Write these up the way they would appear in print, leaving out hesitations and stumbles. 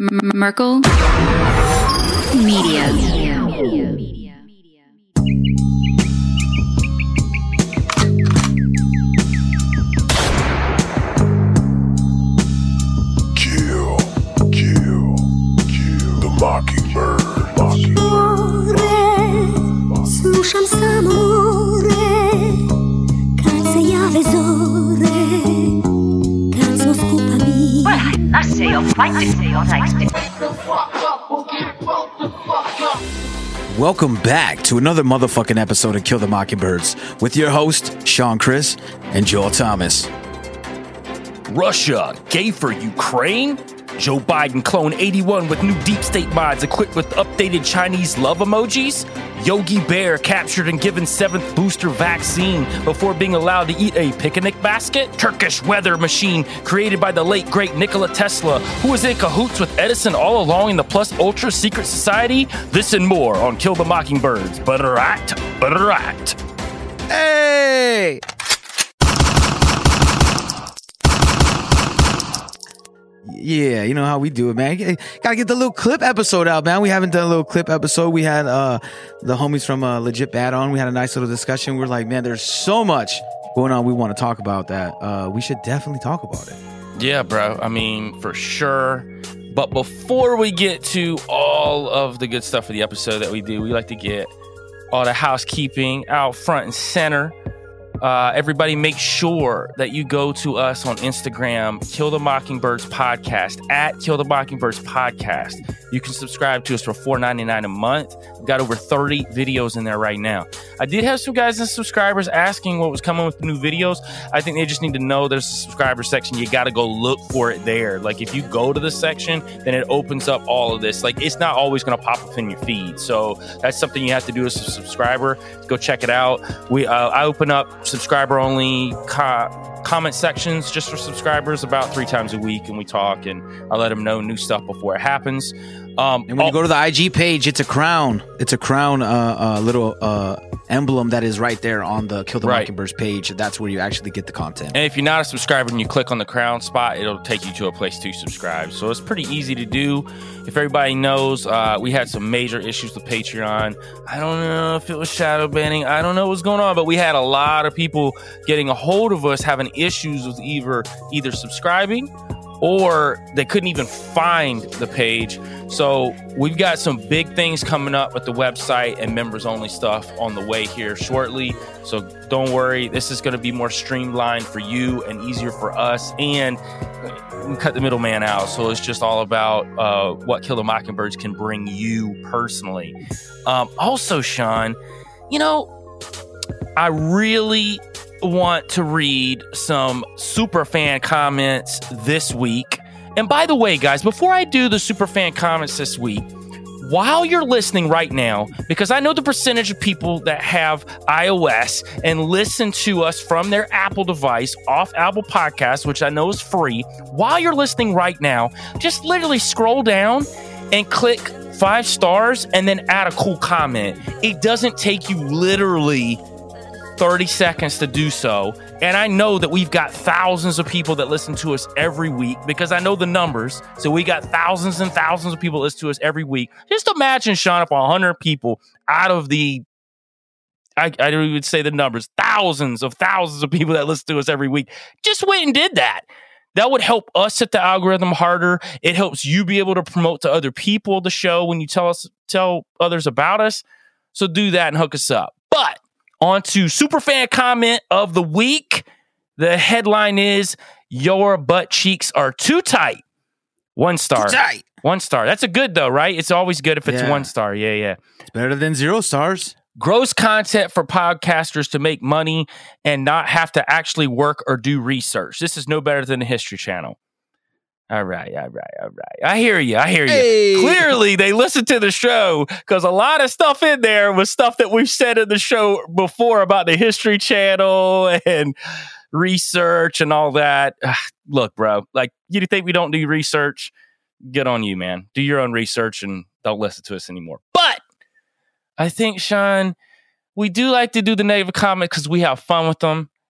Merkel Media. Kill the Mockingbird. Slušam samo more, kad se jave zore, kad smo skupa mi. Well, I must say you're quite disappointing. Welcome back to another motherfucking episode of Kill the Mockingbirds with your host, Sean Chris and Joel Thomas. Russia gay for Ukraine? Joe Biden clone 81 with new deep state mods equipped with updated Chinese love emojis? Yogi Bear captured and given 7th booster vaccine before being allowed to eat a picnic basket? Turkish weather machine created by the late great Nikola Tesla, who was in cahoots with Edison all along in the Plus Ultra secret society? This and more on Kill the Mockingbirds. Better act. Hey! Yeah, you know how we do it, man. Gotta get the little clip episode out, man. We haven't done a little clip episode. We had the homies from Legit Bad on. We had a nice little discussion. We're like, man, there's so much going on we want to talk about that. We should definitely talk about it. Yeah, bro. I mean, for sure. But before we get to all of the good stuff of the episode that we do, we like to get all the housekeeping out front and center. Everybody make sure that you go to us on Instagram, Kill the Mockingbirds Podcast, at Kill the Mockingbirds Podcast. You can subscribe to us for $4.99 a month. We've got over 30 videos in there right now. I did have some guys and subscribers asking what was coming with the new videos. I think they just need to know there's a subscriber section. You got to go look for it there. Like, if you go to the section, then it opens up all of this. Like, it's not always going to pop up in your feed. So that's something you have to do as a subscriber. Go check it out. I open up subscriber-only comment sections just for subscribers about 3 times a week, and we talk, and I let them know new stuff before it happens. And when you go to the IG page, it's a crown. It's a crown little emblem that is right there on the Kill the Mockingbirds page. That's where you actually get the content. And if you're not a subscriber and you click on the crown spot, it'll take you to a place to subscribe. So it's pretty easy to do. If everybody knows, we had some major issues with Patreon. I don't know if it was shadow banning. I don't know what's going on, but we had a lot of people getting a hold of us having issues with either subscribing or they couldn't even find the page. So we've got some big things coming up with the website and members only stuff on the way here shortly. So don't worry, this is going to be more streamlined for you and easier for us, and we cut the middleman out. So it's just all about what Kill the Mockingbirds can bring you personally. Also, Sean, you know, I really want to read some super fan comments this week. And by the way, guys, before I do the super fan comments this week, while you're listening right now, because I know the percentage of people that have iOS and listen to us from their Apple device off Apple Podcasts, which I know is free, while you're listening right now, just literally scroll down and click 5 stars and then add a cool comment. It doesn't take you literally 30 seconds to do so. And I know that we've got thousands of people that listen to us every week because I know the numbers. So we got thousands and thousands of people listen to us every week. Just imagine, Sean, if 100 people out of the, I don't even say the numbers, thousands of people that listen to us every week just went and did that. That would help us hit the algorithm harder. It helps you be able to promote to other people the show when you tell others about us. So do that and hook us up. But on to superfan comment of the week. The headline is, "Your butt cheeks are too tight." 1 star. Too tight. 1 star. That's a good though, right? It's always good if it's 1 star. Yeah. It's better than 0 stars. Gross content for podcasters to make money and not have to actually work or do research. This is no better than the History Channel. All right. I hear you. Hey. Clearly, they listen to the show because a lot of stuff in there was stuff that we've said in the show before about the History Channel and research and all that. Look, bro, like, you think we don't do research? Good on you, man. Do your own research and don't listen to us anymore. But I think, Sean, we do like to do the negative comment because we have fun with them.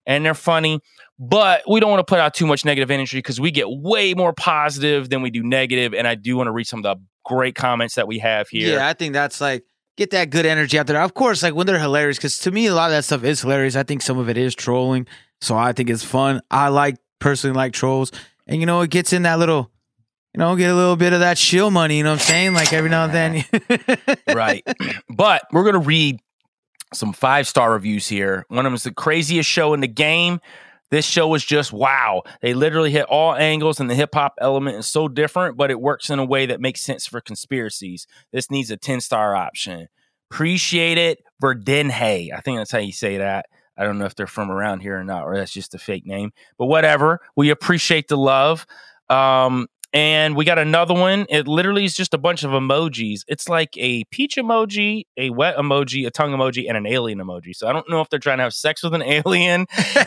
and they're funny, but we don't want to put out too much negative energy because we get way more positive than we do negative. And I do want to read some of the great comments that we have here. Yeah, I think that's like, get that good energy out there. Of course, like when they're hilarious, because to me, a lot of that stuff is hilarious. I think some of it is trolling. So I think it's fun. I personally like trolls. And, it gets in that little, get a little bit of that shill money, you know what I'm saying? Like every now and then. Right. But we're going to read some 5-star reviews here. One of them is the craziest show in the game. This show was just wow. They literally hit all angles, and the hip-hop element is so different, but it works in a way that makes sense for conspiracies. This needs a 10-star option. Appreciate it, Verdenhay. I think that's how you say that. I don't know if they're from around here or not, or that's just a fake name. But whatever. We appreciate the love. And we got another one. It literally is just a bunch of emojis. It's like a peach emoji, a wet emoji, a tongue emoji, and an alien emoji. So I don't know if they're trying to have sex with an alien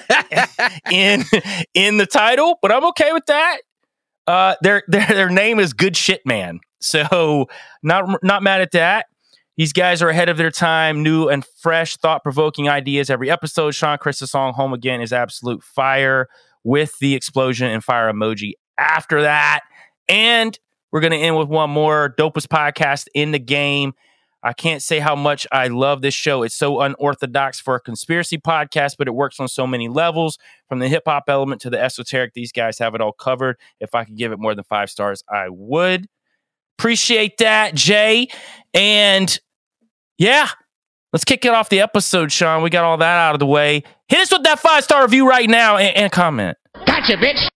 in the title, but I'm okay with that. Their name is Good Shit Man. So not mad at that. These guys are ahead of their time, new and fresh, thought-provoking ideas every episode. Sean Chris's song Home Again is absolute fire with the explosion and fire emoji after that. And we're going to end with one more. Dopest podcast in the game. I can't say how much I love this show. It's so unorthodox for a conspiracy podcast, but it works on so many levels. From the hip-hop element to the esoteric, these guys have it all covered. If I could give it more than 5 stars, I would. Appreciate that, Jay. And yeah, let's kick it off the episode, Sean. We got all that out of the way. Hit us with that 5-star review right now and comment. Gotcha, bitch.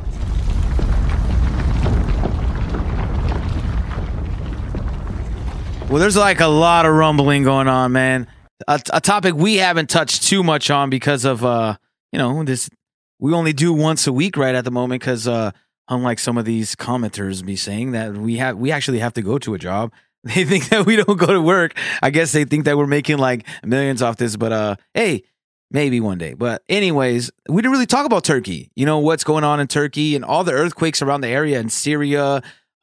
Well, there's like a lot of rumbling going on, man. A topic we haven't touched too much on because of, this. We only do once a week right at the moment because unlike some of these commenters be saying that we actually have to go to a job. They think that we don't go to work. I guess they think that we're making like millions off this, but hey, maybe one day. But anyways, we didn't really talk about Turkey. What's going on in Turkey and all the earthquakes around the area in Syria.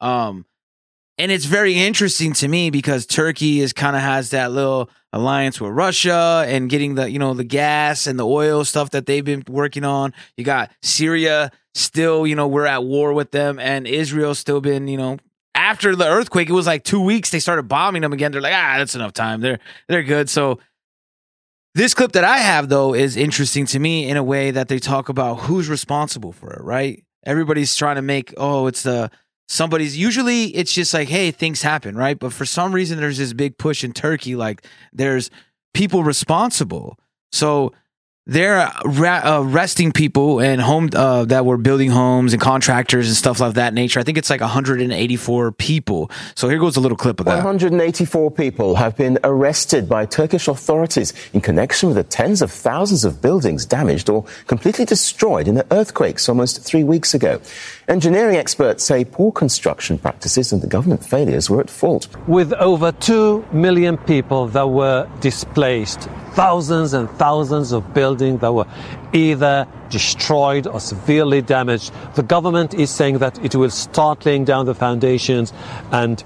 And it's very interesting to me because Turkey has that little alliance with Russia and getting the, the gas and the oil stuff that they've been working on. You got Syria still, we're at war with them, and Israel's still been, after the earthquake, it was like 2 weeks. They started bombing them again. They're like, that's enough time. They're good. So this clip that I have, though, is interesting to me in a way that they talk about who's responsible for it, right? Everybody's trying to make, usually it's just like, hey, things happen, right? But for some reason, there's this big push in Turkey, like there's people responsible. So they're arresting people and that were building homes and contractors and stuff like that nature. I think it's like 184 people. So here goes a little clip of that. 184 people have been arrested by Turkish authorities in connection with the tens of thousands of buildings damaged or completely destroyed in the earthquakes almost 3 weeks ago. Engineering experts say poor construction practices and the government failures were at fault. With over 2 million people that were displaced, thousands and thousands of buildings that were either destroyed or severely damaged, the government is saying that it will start laying down the foundations and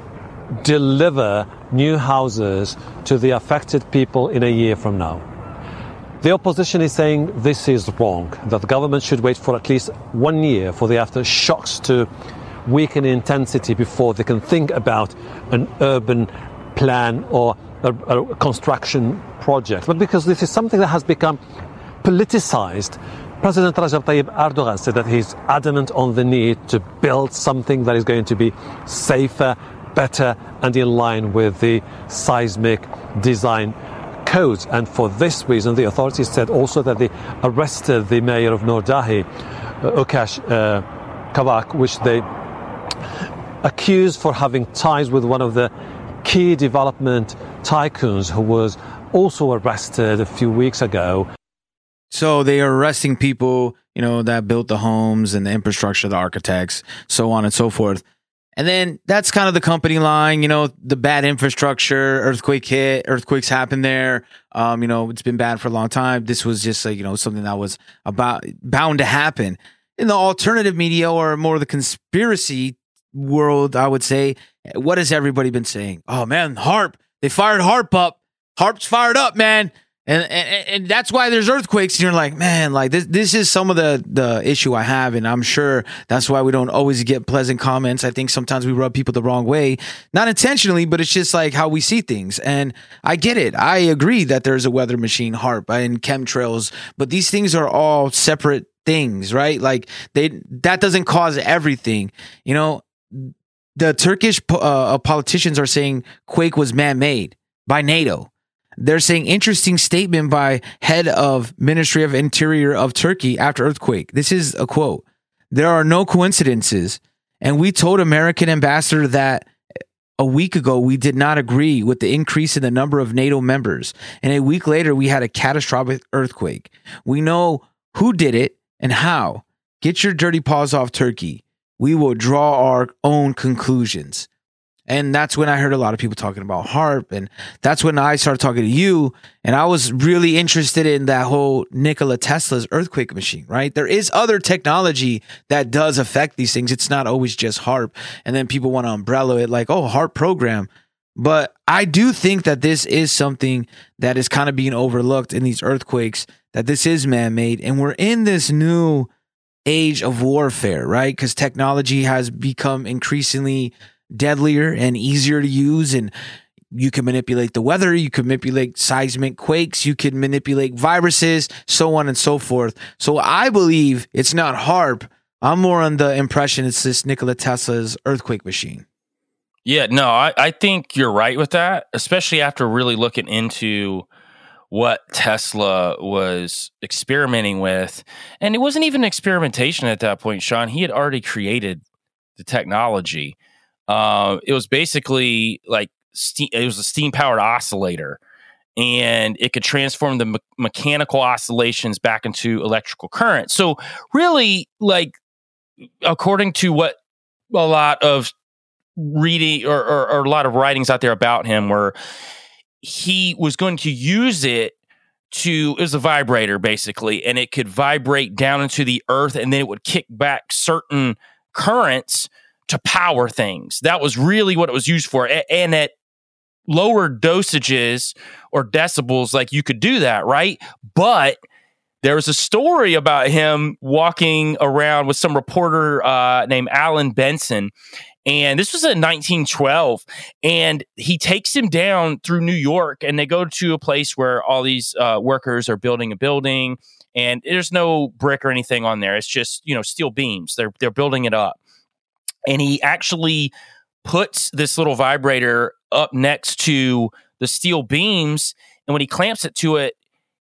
deliver new houses to the affected people in a year from now. The opposition is saying this is wrong, that the government should wait for at least 1 year for the aftershocks to weaken in intensity before they can think about an urban plan or a construction project. But because this is something that has become politicized, President Recep Tayyip Erdogan said that he's adamant on the need to build something that is going to be safer, better, and in line with the seismic design codes. And for this reason, the authorities said also that they arrested the mayor of Nordahi, Okash Kavak, which they accused for having ties with one of the key development tycoons who was also arrested a few weeks ago. So they are arresting people, that built the homes and the infrastructure, the architects, so on and so forth. And then that's kind of the company line, the bad infrastructure, earthquakes happen there. It's been bad for a long time. This was just like, something that was bound to happen. In the alternative media or more the conspiracy world, I would say, what has everybody been saying? Oh man, HAARP, they fired HAARP up. HAARP's fired up, man. And that's why there's earthquakes. And you're like, man, like this is some of the issue I have. And I'm sure that's why we don't always get pleasant comments. I think sometimes we rub people the wrong way, not intentionally, but it's just like how we see things. And I get it. I agree that there's a weather machine, HAARP, and chemtrails, but these things are all separate things, right? Like that doesn't cause everything. You know, the Turkish politicians are saying quake was man-made by NATO. They're saying interesting statement by head of Ministry of Interior of Turkey after earthquake. This is a quote. There are no coincidences. And we told American ambassador that a week ago, we did not agree with the increase in the number of NATO members. And a week later, we had a catastrophic earthquake. We know who did it and how. Get your dirty paws off Turkey. We will draw our own conclusions. And that's when I heard a lot of people talking about HAARP. And that's when I started talking to you. And I was really interested in that whole Nikola Tesla's earthquake machine, right? There is other technology that does affect these things. It's not always just HAARP. And then people want to umbrella it like, oh, HAARP program. But I do think that this is something that is kind of being overlooked in these earthquakes, that this is man-made. And we're in this new age of warfare, right? Because technology has become increasingly deadlier and easier to use, and you can manipulate the weather, you can manipulate seismic quakes, you can manipulate viruses, so on and so forth. So I believe it's not HAARP. I'm more on the impression it's this Nikola Tesla's earthquake machine. Yeah, no, I think you're right with that, especially after really looking into what Tesla was experimenting with. And it wasn't even experimentation at that point, Sean. He had already created the technology. It was basically like it was a steam-powered oscillator, and it could transform the mechanical oscillations back into electrical current. So really, like, according to what a lot of reading or a lot of writings out there about him, where he was going to use it was a vibrator basically, and it could vibrate down into the earth, and then it would kick back certain currents to power things. That was really what it was used for. And at lower dosages or decibels, like, you could do that, right? But there was a story about him walking around with some reporter named Alan Benson. And this was in 1912. And he takes him down through New York, and they go to a place where all these workers are building a building. And there's no brick or anything on there. It's just, steel beams. They're building it up. And he actually puts this little vibrator up next to the steel beams. And when he clamps it to it,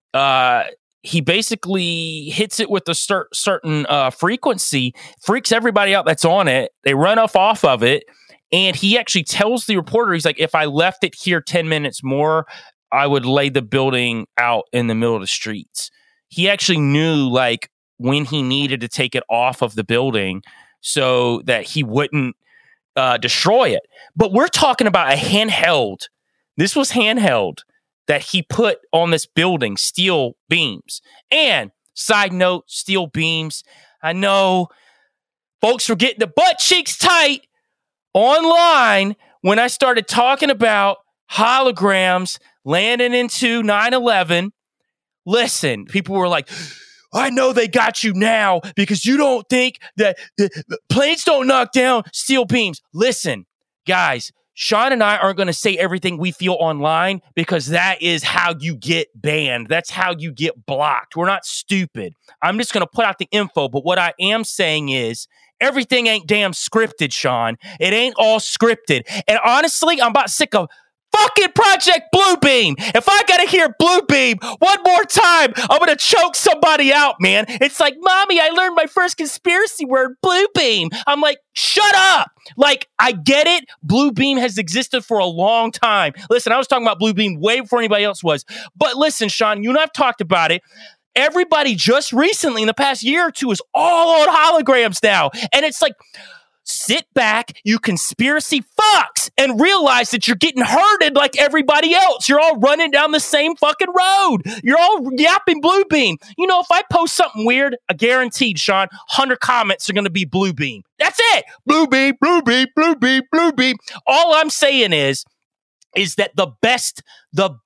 he basically hits it with a certain frequency, freaks everybody out that's on it. They run off of it. And he actually tells the reporter, he's like, if I left it here 10 minutes more, I would lay the building out in the middle of the streets. He actually knew, like, when he needed to take it off of the building so that he wouldn't destroy it. But we're talking about a handheld. This was handheld that he put on this building, steel beams. And side note, steel beams. I know folks were getting the butt cheeks tight online when I started talking about holograms landing into 9/11. Listen, people were like, I know they got you now because you don't think that the planes don't knock down steel beams. Listen, guys, Sean and I aren't going to say everything we feel online, because that is how you get banned. That's how you get blocked. We're not stupid. I'm just going to put out the info. But what I am saying is everything ain't damn scripted, Sean. It ain't all scripted. And honestly, I'm about sick of fucking Project Bluebeam. If I gotta hear Bluebeam one more time, I'm gonna choke somebody out, man. It's like, Mommy, I learned my first conspiracy word, Bluebeam. I'm like, shut up. Like, I get it. Bluebeam has existed for a long time. Listen, I was talking about Bluebeam way before anybody else was. But listen, Sean, you and I've talked about it. Everybody just recently, in the past year or two, is all on holograms now. And it's like, sit back, you conspiracy fucks, and realize that you're getting herded like everybody else. You're all running down the same fucking road. You're all yapping Bluebeam. If I post something weird, I guaranteed, Sean, 100 comments are going to be Bluebeam. That's it. Bluebeam, Bluebeam, Bluebeam, Bluebeam. All I'm saying is that the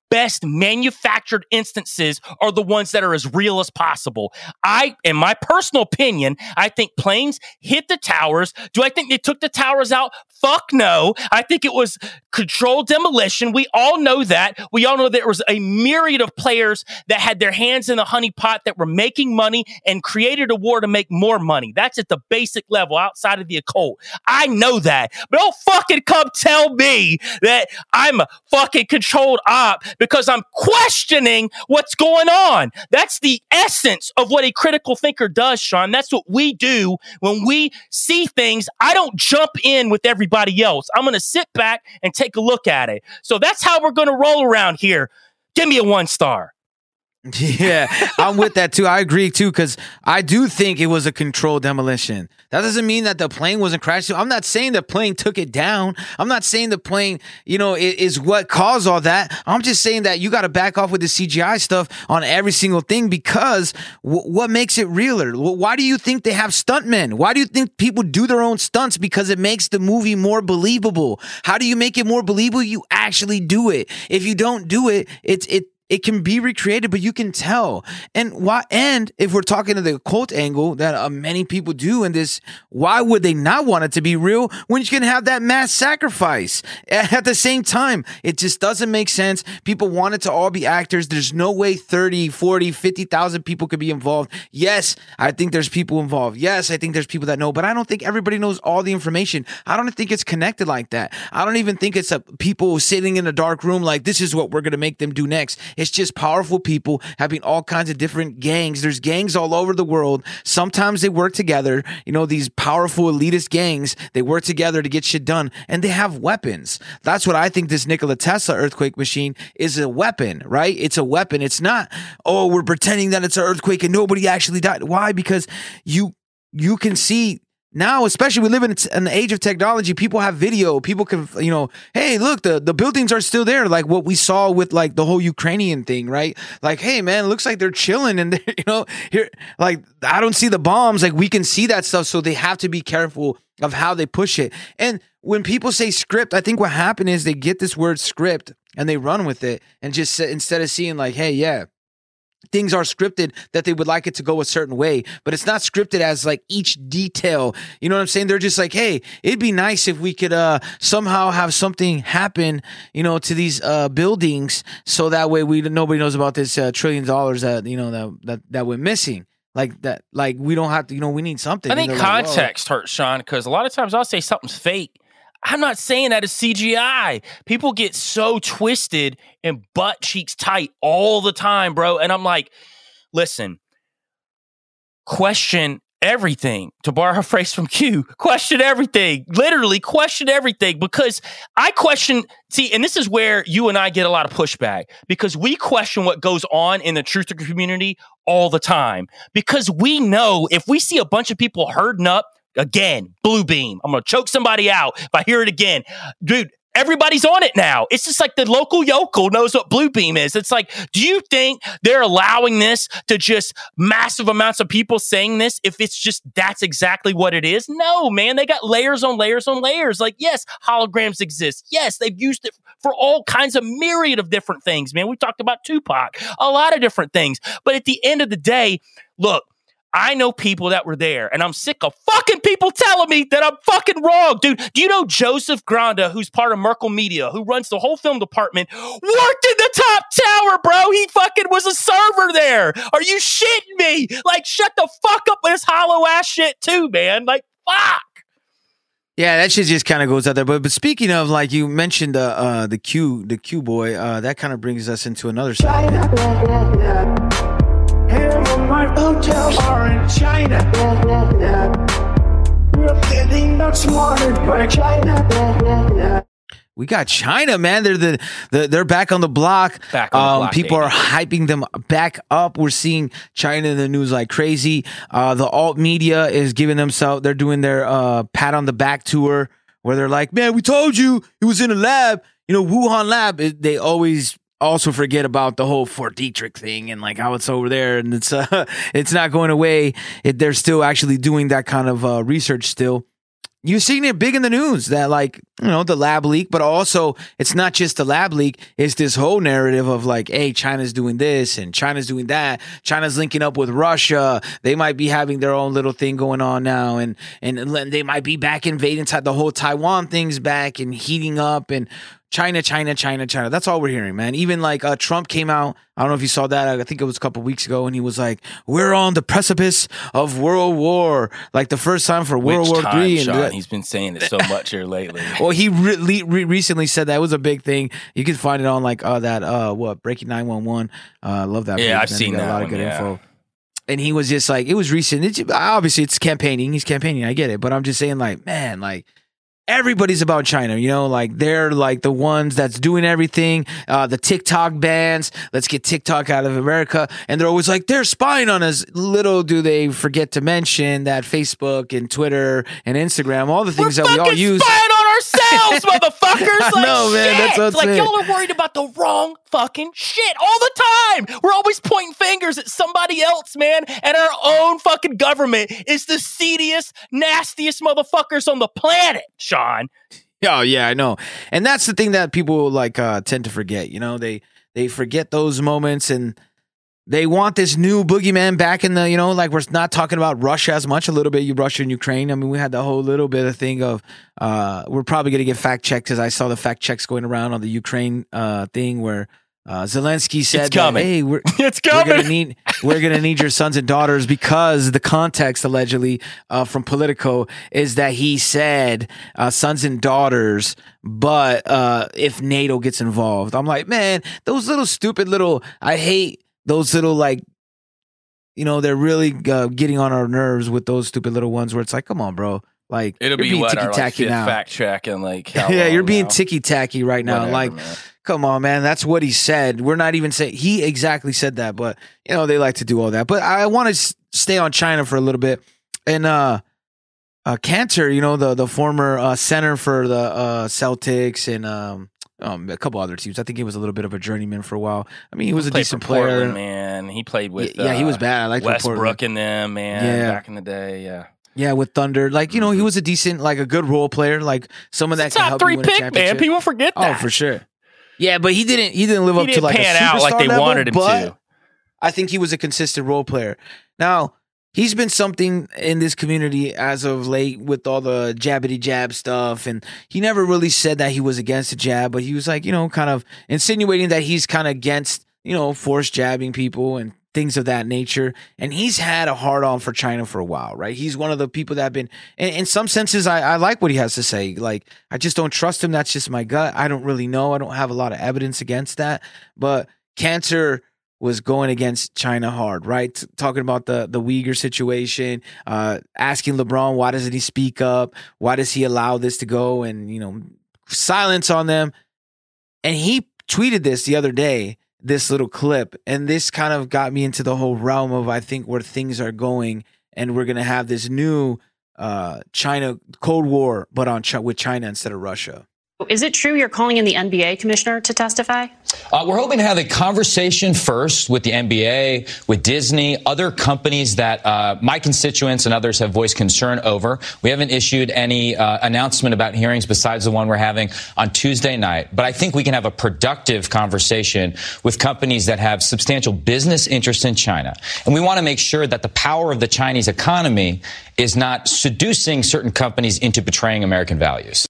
best manufactured instances are the ones that are as real as possible. In my personal opinion, I think planes hit the towers. Do I think they took the towers out? Fuck no. I think it was controlled demolition. We all know that. We all know there was a myriad of players that had their hands in the honeypot that were making money and created a war to make more money. That's at the basic level outside of the occult. I know that. But don't fucking come tell me that I'm a fucking controlled op because I'm questioning what's going on. That's the essence of what a critical thinker does, Sean. That's what we do when we see things. I don't jump in with everybody else. I'm going to sit back and take a look at it. So that's how we're going to roll around here. Give me a 1 star. Yeah, I'm with that too. I agree too, because I do think it was a controlled demolition. That doesn't mean that the plane wasn't crashed. I'm not saying the plane took it down. I'm not saying the plane, is what caused all that. I'm just saying that you got to back off with the CGI stuff on every single thing, because what makes it realer? Why do you think they have stuntmen? Why do you think people do their own stunts? Because it makes the movie more believable. How do you make it more believable? You actually do it. If you don't do it, it can be recreated, but you can tell. And if we're talking to the occult angle that many people do in this, why would they not want it to be real when you can have that mass sacrifice at the same time? It just doesn't make sense. People want it to all be actors. There's no way 30, 40, 50,000 people could be involved. Yes, I think there's people involved. Yes, I think there's people that know, but I don't think everybody knows all the information. I don't think it's connected like that. I don't even think it's people sitting in a dark room like, this is what we're going to make them do next. It's just powerful people having all kinds of different gangs. There's gangs all over the world. Sometimes they work together. These powerful elitist gangs, they work together to get shit done, and they have weapons. That's what I think this Nikola Tesla earthquake machine is, a weapon, right? It's a weapon. It's not, we're pretending that it's an earthquake and nobody actually died. Why? Because you can see now, especially we live in an age of technology, people have video. People can, hey, look, the buildings are still there. Like what we saw with like the whole Ukrainian thing, right? Like, hey, man, it looks like they're chilling and here, like, I don't see the bombs. Like we can see that stuff. So they have to be careful of how they push it. And when people say script, I think what happened is they get this word script and they run with it and just instead of seeing like, hey, yeah, things are scripted that they would like it to go a certain way, but it's not scripted as like each detail. You know what I'm saying? They're just like, hey, it'd be nice if we could somehow have something happen, to these buildings, so that way nobody knows about this $1 trillion that went missing. Like that, like we don't have to, we need something. I think context hurts, Sean, because a lot of times I'll say something's fake. I'm not saying that is CGI. People get so twisted and butt cheeks tight all the time, bro. And I'm like, listen, question everything. To borrow a phrase from Q, question everything. Literally question everything, because I question, and this is where you and I get a lot of pushback, because we question what goes on in the truther community all the time, because we know if we see a bunch of people herding up, again, blue beam, I'm going to choke somebody out if I hear it again. Dude, everybody's on it now. It's just like the local yokel knows what blue beam is. It's like, do you think they're allowing this to just massive amounts of people saying this if it's just that's exactly what it is? No, man. They got layers on layers on layers. Like, yes, holograms exist. Yes, they've used it for all kinds of myriad of different things, man. We talked about Tupac, a lot of different things. But at the end of the day, look, I know people that were there, and I'm sick of fucking people telling me that I'm fucking wrong. Dude, do you know Joseph Granda, who's part of Merkle Media, who runs the whole film department, worked in the top tower, bro? He fucking was a server there. Are you shitting me? Like, shut the fuck up with this hollow ass shit too, man. Like, fuck. Yeah, that shit just kind of goes out there. But speaking of, like you mentioned, the Q boy, that kind of brings us into another side. My hotels are in China. We're getting not smarter by China. We got China, man. They're back on the block. People are hyping them back up. We're seeing China in the news like crazy. The alt media is giving themselves. They're doing their pat on the back tour where they're like, "Man, we told you it was in a lab. Wuhan lab." They always also forget about the whole Fort Detrick thing and like how it's over there and it's not going away. They're still actually doing that kind of research still. you're seeing it big in the news that, like, you know, the lab leak, but also it's not just the lab leak. It's this whole narrative of like, hey, China's doing this and China's doing that. China's linking up with Russia. They might be having their own little thing going on now. And they might be back invading. The whole Taiwan thing's back and heating up, and China. That's all we're hearing, man. Even like Trump came out. I don't know if you saw that. I think it was a couple weeks ago, and he was like, "We're on the precipice of World War," like the first time for World War III. Sean? He's been saying it so much here lately. Well, he recently said that. It was a big thing. You can find it on like Breaking 911. Love that. Yeah, page, I've seen that. A lot one, of good yeah. info. And he was just like, it was recent. Obviously, it's campaigning. He's campaigning. I get it, but I'm just saying, like, man, like, everybody's about China, you know, like they're like the ones that's doing everything. The TikTok bans, let's get TikTok out of America. And they're always like, they're spying on us. Little do they forget to mention that Facebook and Twitter and Instagram, all the things that we all use. Spying on ourselves, motherfuckers. Like, no, man, that's what's like it. y'all are worried about the wrong fucking shit all the time. We're always pointing fingers at somebody else, man. And our own fucking government is the seediest, nastiest motherfuckers on the planet, Sean. Oh, yeah, I know. And that's the thing that people like tend to forget. You know, they forget those moments, and they want this new boogeyman back in the, you know, like we're not talking about Russia as much, a little bit, Russia and Ukraine. I mean, we had the whole little bit of thing of we're probably going to get fact checked, because I saw the fact checks going around on the Ukraine thing where Zelensky said, it's coming. That, hey, it's coming. We're gonna need your sons and daughters, because the context allegedly from Politico is that he said sons and daughters, but if NATO gets involved. I'm like, man, those little stupid little, I hate those little, like, you know, they're really getting on our nerves with those stupid little ones where it's like, come on, bro. Like, it'll you're be being what our ticky-tacky now. fact check and like, yeah, you're being ticky-tacky right now. Whatever, like, man. Come on, man. That's what he said. We're not even saying he exactly said that, but you know, they like to do all that. But I want to stay on China for a little bit. And Cantor, you know, the former center for the Celtics and a couple other teams. I think he was a little bit of a journeyman for a while. I mean, he was a decent player, Portland, man. He played with yeah, he was bad. I like Westbrook and them, man. Back in the day, yeah. Yeah, with Thunder, like, you know, he was a decent, like a good role player, like someone that can help you win a championship. Man, people forget that. Oh, for sure. Yeah, but he didn't live up to like a superstar out like they level, wanted him to. I think he was a consistent role player. Now, he's been something in this community as of late with all the jabbity jab stuff, and he never really said that he was against the jab, but he was like, you know, kind of insinuating that he's kind of against, you know, forced jabbing people and things of that nature. And he's had a hard on for China for a while, right? He's one of the people that have been, in some senses, I like what he has to say. Like, I just don't trust him. That's just my gut. I don't really know. I don't have a lot of evidence against that. But Cantor was going against China hard, right? Talking about the Uyghur situation, asking LeBron, why doesn't he speak up? Why does he allow this to go? And, you know, silence on them. And he tweeted this the other day, this little clip, and this kind of got me into the whole realm of, I think, where things are going, and we're going to have this new China Cold War, but with China instead of Russia. Is it true you're calling in the NBA commissioner to testify? We're hoping to have a conversation first with the NBA, with Disney, other companies that my constituents and others have voiced concern over. We haven't issued any announcement about hearings besides the one we're having on Tuesday night. But I think we can have a productive conversation with companies that have substantial business interests in China. And we want to make sure that the power of the Chinese economy is not seducing certain companies into betraying American values.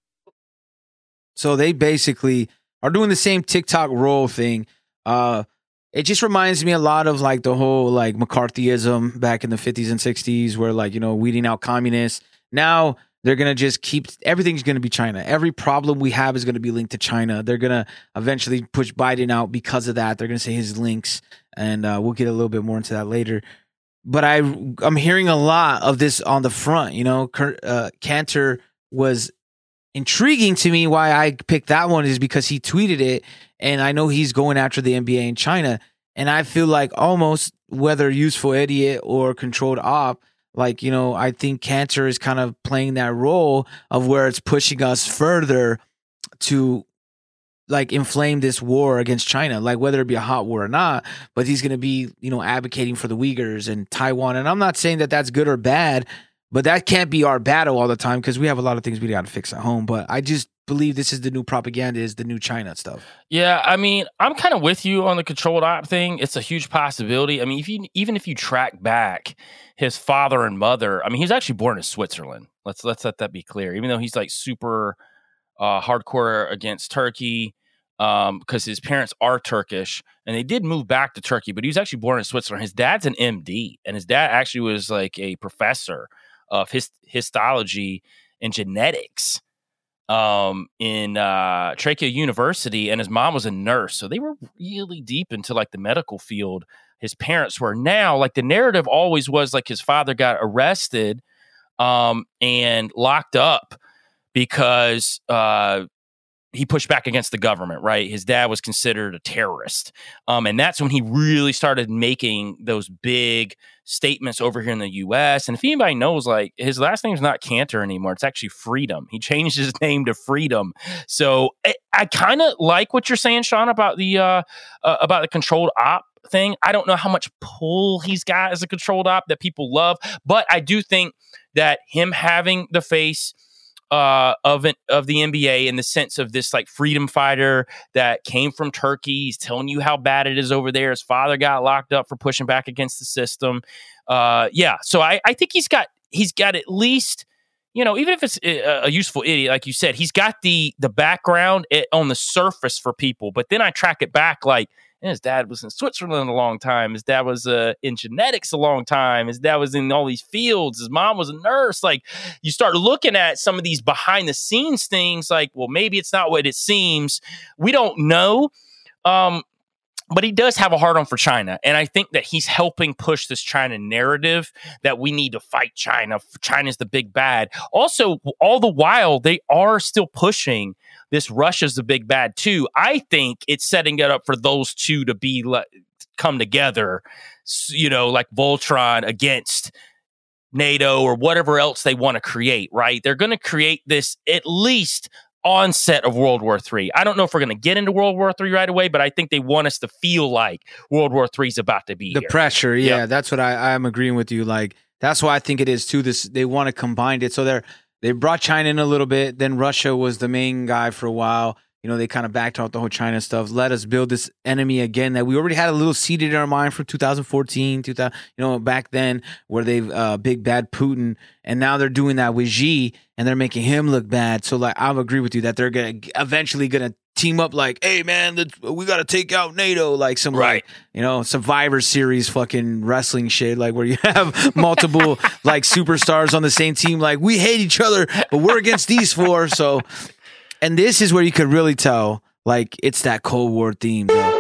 So they basically are doing the same TikTok roll thing. It just reminds me a lot of like the whole like McCarthyism back in the 50s and 60s where, like, you know, weeding out communists. Now they're going to just everything's going to be China. Every problem we have is going to be linked to China. They're going to eventually push Biden out because of that. They're going to say his links, and we'll get a little bit more into that later. But I'm hearing a lot of this on the front. You know, Cantor was intriguing to me. Why I picked that one is because he tweeted it, and I know he's going after the NBA in China, and I feel like almost, whether useful idiot or controlled op, like, you know, I think Cantor is kind of playing that role of where it's pushing us further to like inflame this war against China, like whether it be a hot war or not, but he's going to be, you know, advocating for the Uyghurs and Taiwan. And I'm not saying that that's good or bad, But that can't be our battle all the time because we have a lot of things we got to fix at home. But I just believe this is the new propaganda, is the new China stuff. Yeah, I mean, I'm kind of with you on the controlled op thing. It's a huge possibility. I mean, even if you track back his father and mother, I mean, he's actually born in Switzerland. Let's let that be clear. Even though he's like super hardcore against Turkey, because his parents are Turkish and they did move back to Turkey, but he was actually born in Switzerland. His dad's an MD, and his dad actually was like a professor of histology and genetics in Trachea University, and his mom was a nurse. So they were really deep into like the medical field. His parents were. Now, like, the narrative always was like his father got arrested and locked up because he pushed back against the government, right? His dad was considered a terrorist. And that's when he really started making those big statements over here in the U.S. And if anybody knows, like, his last name's not Cantor anymore. It's actually Freedom. He changed his name to Freedom. So I kind of like what you're saying, Sean, about the controlled op thing. I don't know how much pull he's got as a controlled op that people love, but I do think that him having the face of the NBA in the sense of this like freedom fighter that came from Turkey. He's telling you how bad it is over there. His father got locked up for pushing back against the system. So I think he's got at least, you know, even if it's a useful idiot, like you said, he's got the background on the surface for people. But then I track it back, like, his dad was in Switzerland a long time. His dad was in genetics a long time. His dad was in all these fields. His mom was a nurse. Like, you start looking at some of these behind the scenes things, like, well, maybe it's not what it seems. We don't know. But he does have a hard on for China. And I think that he's helping push this China narrative that we need to fight China. China's the big bad. Also, all the while, they are still pushing this Russia's the big bad too. I think it's setting it up for those two to be come together, you know, like Voltron against NATO or whatever else they want to create, right? They're going to create this at least onset of World War III. I don't know if we're going to get into World War III right away, but I think they want us to feel like World War III is about to be the here. Pressure. Yeah, that's what I'm agreeing with you. Like, that's why I think it is too. They want to combine it. So they brought China in a little bit. Then Russia was the main guy for a while. You know, they kind of backed out the whole China stuff. Let us build this enemy again that we already had a little seeded in our mind from 2014, back then, where they've big bad Putin, and now they're doing that with Xi, and they're making him look bad. So, like, I agree with you that they're eventually gonna team up. Like, hey man, we got to take out NATO, like some right, Survivor Series fucking wrestling shit, like where you have multiple like superstars on the same team. Like, we hate each other, but we're against these four. So. And this is where you could really tell, like, it's that Cold War theme, though.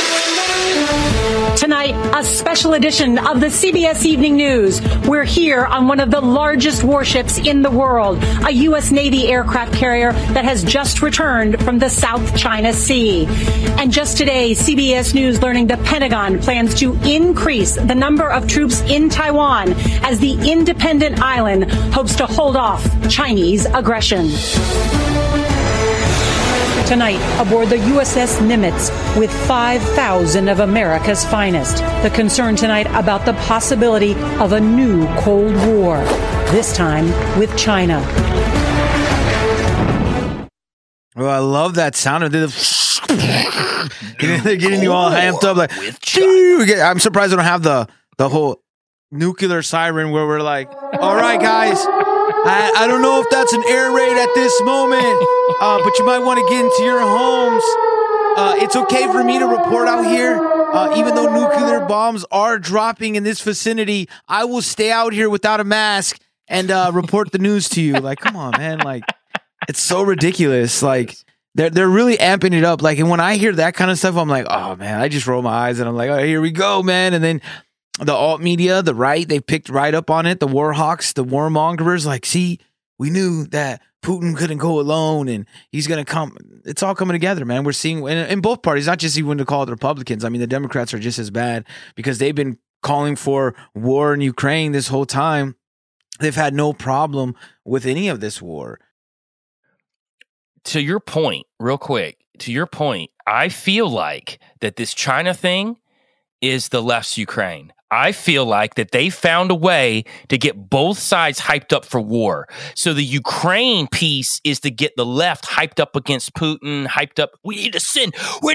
Tonight, a special edition of the CBS Evening News. We're here on one of the largest warships in the world, a U.S. Navy aircraft carrier that has just returned from the South China Sea. And just today, CBS News learning the Pentagon plans to increase the number of troops in Taiwan as the independent island hopes to hold off Chinese aggression. Tonight, aboard the USS Nimitz with 5,000 of America's finest. The concern tonight about the possibility of a new Cold War, this time with China. Well, I love that sound. They're getting you all amped up. Like, I'm surprised they don't have the whole nuclear siren where we're like, all right, guys. I don't know if that's an air raid at this moment, but you might want to get into your homes. It's okay for me to report out here. Even though nuclear bombs are dropping in this vicinity, I will stay out here without a mask and report the news to you. Like, come on, man. Like, it's so ridiculous. Like, they're really amping it up. Like, and when I hear that kind of stuff, I'm like, oh, man, I just roll my eyes and I'm like, oh, here we go, man. And then the alt media, the right, they picked right up on it. The war hawks, the warmongers, like, see, we knew that Putin couldn't go alone and he's going to come. It's all coming together, man. We're seeing in both parties, not just even to call it Republicans. I mean, the Democrats are just as bad because they've been calling for war in Ukraine this whole time. They've had no problem with any of this war. To your point, real quick, I feel like that this China thing is the left's Ukraine. I feel like that they found a way to get both sides hyped up for war. So the Ukraine piece is to get the left hyped up against Putin, hyped up. We need to send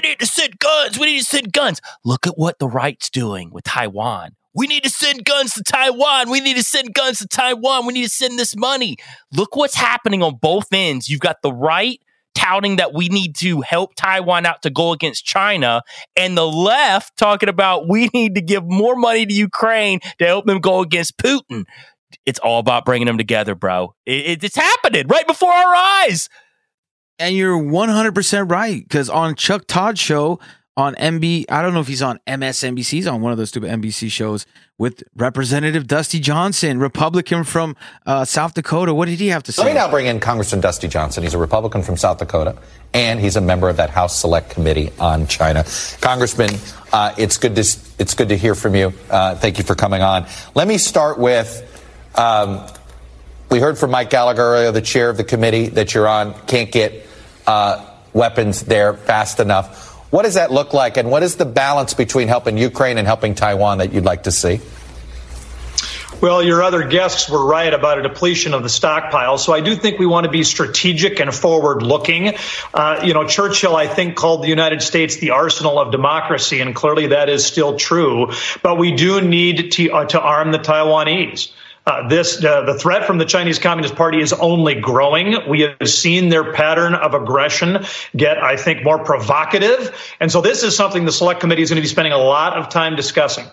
guns. Look at what the right's doing with Taiwan. We need to send guns to Taiwan. We need to send guns to Taiwan. We need to send this money. Look what's happening on both ends. You've got the right touting that we need to help Taiwan out to go against China, and the left talking about we need to give more money to Ukraine to help them go against Putin. It's all about bringing them together, bro. It's happening right before our eyes. And you're 100% right, because on Chuck Todd's show on I don't know if he's on MSNBC, he's on one of those stupid NBC shows with Representative Dusty Johnson, Republican from South Dakota. What did he have to say? Let me now bring in Congressman Dusty Johnson. He's a Republican from South Dakota, and he's a member of that House Select Committee on China. Congressman, it's good to hear from you. Thank you for coming on. Let me start with, we heard from Mike Gallagher earlier, the chair of the committee that you're on, can't get weapons there fast enough. What does that look like, and what is the balance between helping Ukraine and helping Taiwan that you'd like to see? Well, your other guests were right about a depletion of the stockpile. So I do think we want to be strategic and forward-looking. Churchill, I think, called the United States the arsenal of democracy, and clearly that is still true. But we do need to arm the Taiwanese. The threat from the Chinese Communist Party is only growing. We have seen their pattern of aggression get, I think, more provocative. And so this is something the Select Committee is going to be spending a lot of time discussing.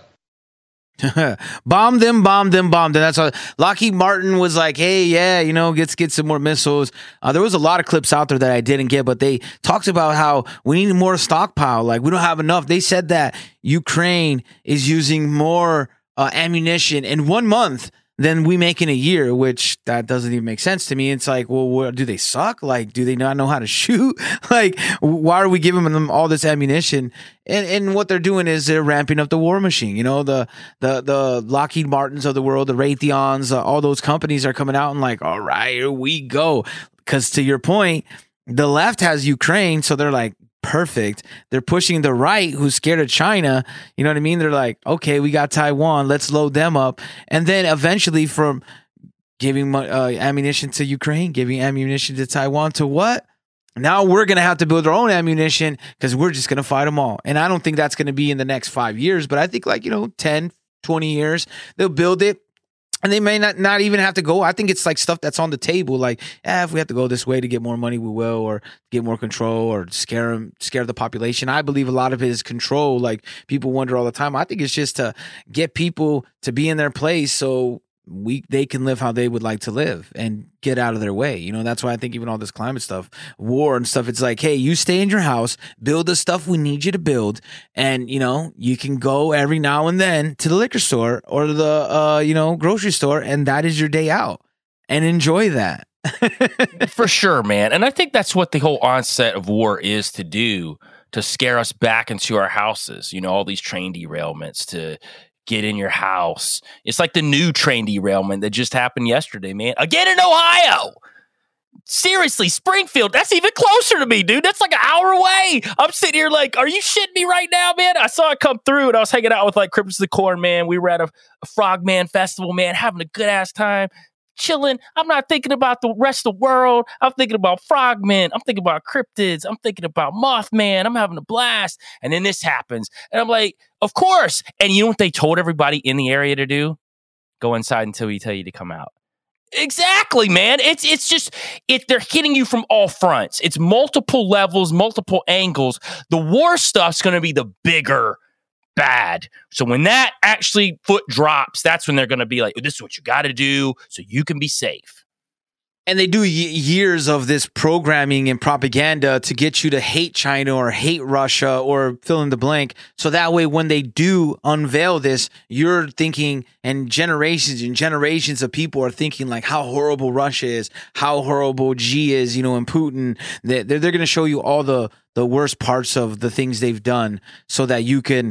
Bomb them. And that's how Lockheed Martin was like, hey, yeah, let's get some more missiles. There was a lot of clips out there that I didn't get, but they talked about how we need more stockpile. Like, we don't have enough. They said that Ukraine is using more ammunition in 1 month than we make in a year, which that doesn't even make sense to me. It's like, well, do they suck? Like, do they not know how to shoot? Like, why are we giving them all this ammunition? And what they're doing is they're ramping up the war machine. The Lockheed Martins of the world, the Raytheons, all those companies are coming out and like, all right, here we go. Because to your point, the left has Ukraine, so they're like, perfect. They're pushing the right, who's scared of China. You know what I mean? They're like, okay, we got Taiwan. Let's load them up. And then eventually, from giving ammunition to Ukraine, giving ammunition to Taiwan, to what? Now we're going to have to build our own ammunition because we're just going to fight them all. And I don't think that's going to be in the next 5 years, but I think 10, 20 years, they'll build it. And they may not even have to go. I think it's like stuff that's on the table. Like, if we have to go this way to get more money, we will, or get more control, or scare the population. I believe a lot of it is control. Like, people wonder all the time. I think it's just to get people to be in their place so they can live how they would like to live and get out of their way. That's why I think even all this climate stuff, war and stuff, it's like, hey, you stay in your house, build the stuff we need you to build. And, you can go every now and then to the liquor store or the, grocery store, and that is your day out, and enjoy that. For sure, man. And I think that's what the whole onset of war is to do, to scare us back into our houses. All these train derailments to get in your house. It's like the new train derailment that just happened yesterday, man. Again in Ohio. Seriously, Springfield, that's even closer to me, dude. That's like an hour away. I'm sitting here like, are you shitting me right now, man? I saw it come through, and I was hanging out with like Cripples the Corn, man. We were at a Frogman festival, man, having a good ass time. Chilling. I'm not thinking about the rest of the world. I'm thinking about frogmen. I'm thinking about cryptids. I'm thinking about Mothman. I'm having a blast. And then this happens. And I'm like, of course. And you know what they told everybody in the area to do? Go inside until we tell you to come out. Exactly, man. They're hitting you from all fronts. It's multiple levels, multiple angles. The war stuff's going to be the bigger bad. So when that actually foot drops, that's when they're going to be like, this is what you got to do so you can be safe. And they do years of this programming and propaganda to get you to hate China or hate Russia or fill in the blank. So that way, when they do unveil this, you're thinking, and generations of people are thinking like how horrible Russia is, how horrible Xi is, and Putin. They're going to show you all the worst parts of the things they've done so that you can,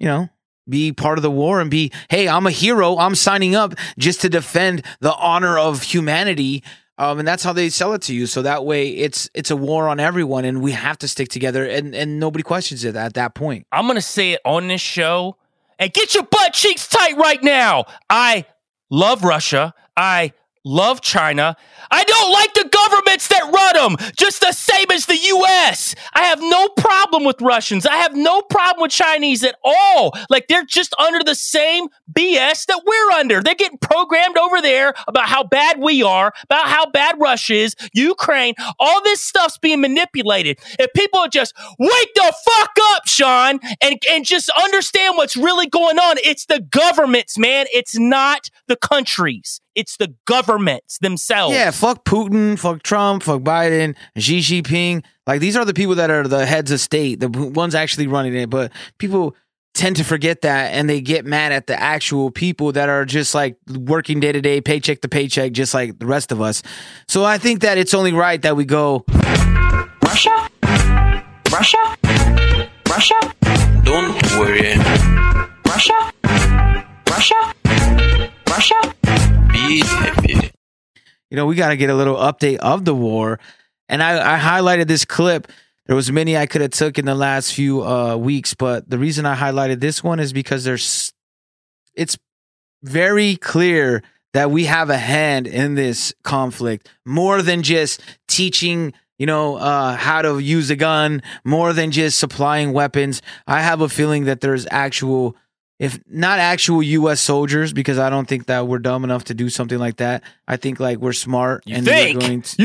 be part of the war and be, hey, I'm a hero. I'm signing up just to defend the honor of humanity. And that's how they sell it to you. So that way it's a war on everyone, and we have to stick together, and nobody questions it at that point. I'm going to say it on this show. And get your butt cheeks tight right now. I love Russia. I love China. I don't like the governments that run them, just the same as the U.S. I have no problem with Russians. I have no problem with Chinese at all. Like, they're just under the same BS that we're under. They're getting programmed over there about how bad we are, about how bad Russia is, Ukraine. All this stuff's being manipulated. If people would just wake the fuck up, Sean, and just understand what's really going on, it's the governments, man. It's not the countries. It's the governments themselves. Yeah, fuck Putin, fuck Trump, fuck Biden, Xi Jinping. Like, these are the people that are the heads of state, the ones actually running it. But people tend to forget that, and they get mad at the actual people that are just like working day to day, paycheck to paycheck, just like the rest of us. So I think that it's only right that we go, Russia? Russia? Russia? Don't worry. Russia? Russia? Russia? Be happy. You know, we got to get a little update of the war. And I highlighted this clip. There was many I could have took in the last few weeks, but the reason I highlighted this one is because it's very clear that we have a hand in this conflict, more than just teaching, how to use a gun, more than just supplying weapons. I have a feeling that there's actual, if not actual U.S. soldiers, because I don't think that we're dumb enough to do something like that. I think like we're smart. You think?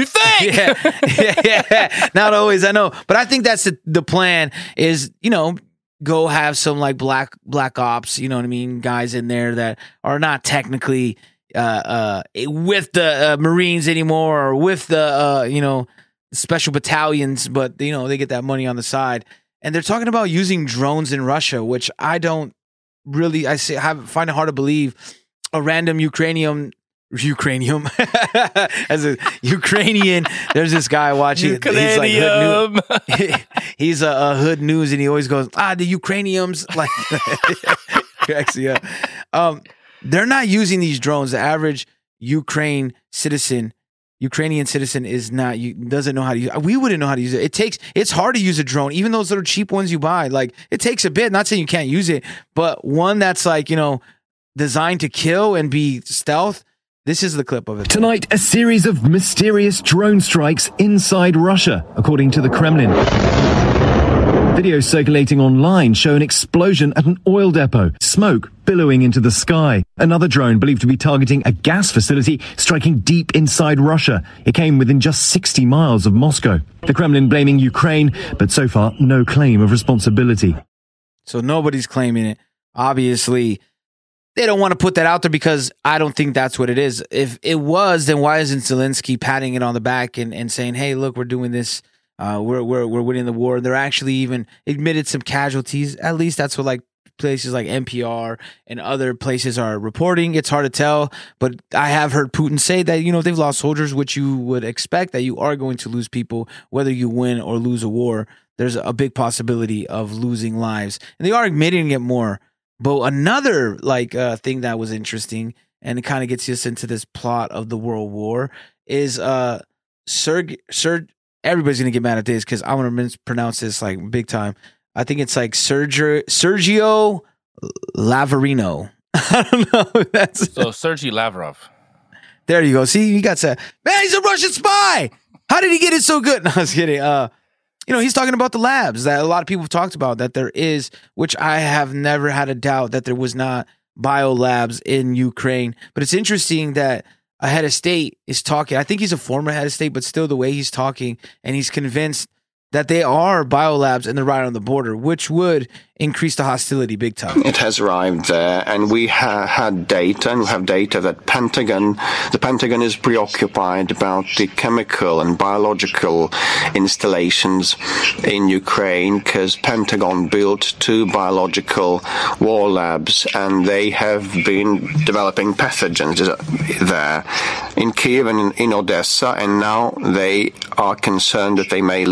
Yeah. Not always, I know. But I think that's the plan is, go have some like black ops, you know what I mean? Guys in there that are not technically with the Marines anymore or with the, special battalions, but, they get that money on the side. And they're talking about using drones in Russia, which I don't really, find it hard to believe a random Ukrainian as a Ukrainian. There's this guy watching. He's like he's a hood news, and he always goes, the Ukrainians, like cracks me up. They're not using these drones. The average Ukrainian citizen doesn't know how to use it. We wouldn't know how to use it. It's hard to use a drone, even those little cheap ones you buy. Like, it takes a bit. Not saying you can't use it, but one that's like, designed to kill and be stealth. This is the clip of it. Tonight, a series of mysterious drone strikes inside Russia, according to the Kremlin. Videos circulating online show an explosion at an oil depot, smoke billowing into the sky. Another drone believed to be targeting a gas facility striking deep inside Russia. It came within just 60 miles of Moscow. The Kremlin blaming Ukraine, but so far no claim of responsibility. So nobody's claiming it. Obviously, they don't want to put that out there because I don't think that's what it is. If it was, then why isn't Zelensky patting it on the back and saying, hey, look, we're doing this. We're winning the war. They're actually even admitted some casualties. At least that's what like places like NPR and other places are reporting. It's hard to tell, but I have heard Putin say that, they've lost soldiers, which you would expect that you are going to lose people, whether you win or lose a war. There's a big possibility of losing lives, and they are admitting it more. But another thing that was interesting, and it kind of gets us into this plot of the World War, is everybody's gonna get mad at this because I'm gonna mispronounce this like big time. I think it's like Sergio Lavarino. I don't know. So Sergei Lavrov. There you go. See, you got that. Man, he's a Russian spy. How did he get it so good? No, I was kidding. He's talking about the labs that a lot of people have talked about, that there is, which I have never had a doubt that there was not bio labs in Ukraine. But it's interesting that a head of state is talking. I think he's a former head of state, but still the way he's talking, and he's convinced that they are biolabs and they're right on the border, which would increase the hostility big time. It has arrived there, and we had data, and we have data that the Pentagon is preoccupied about the chemical and biological installations in Ukraine, because Pentagon built 2 biological war labs, and they have been developing pathogens there in Kiev and in Odessa, and now they are concerned that they may lose control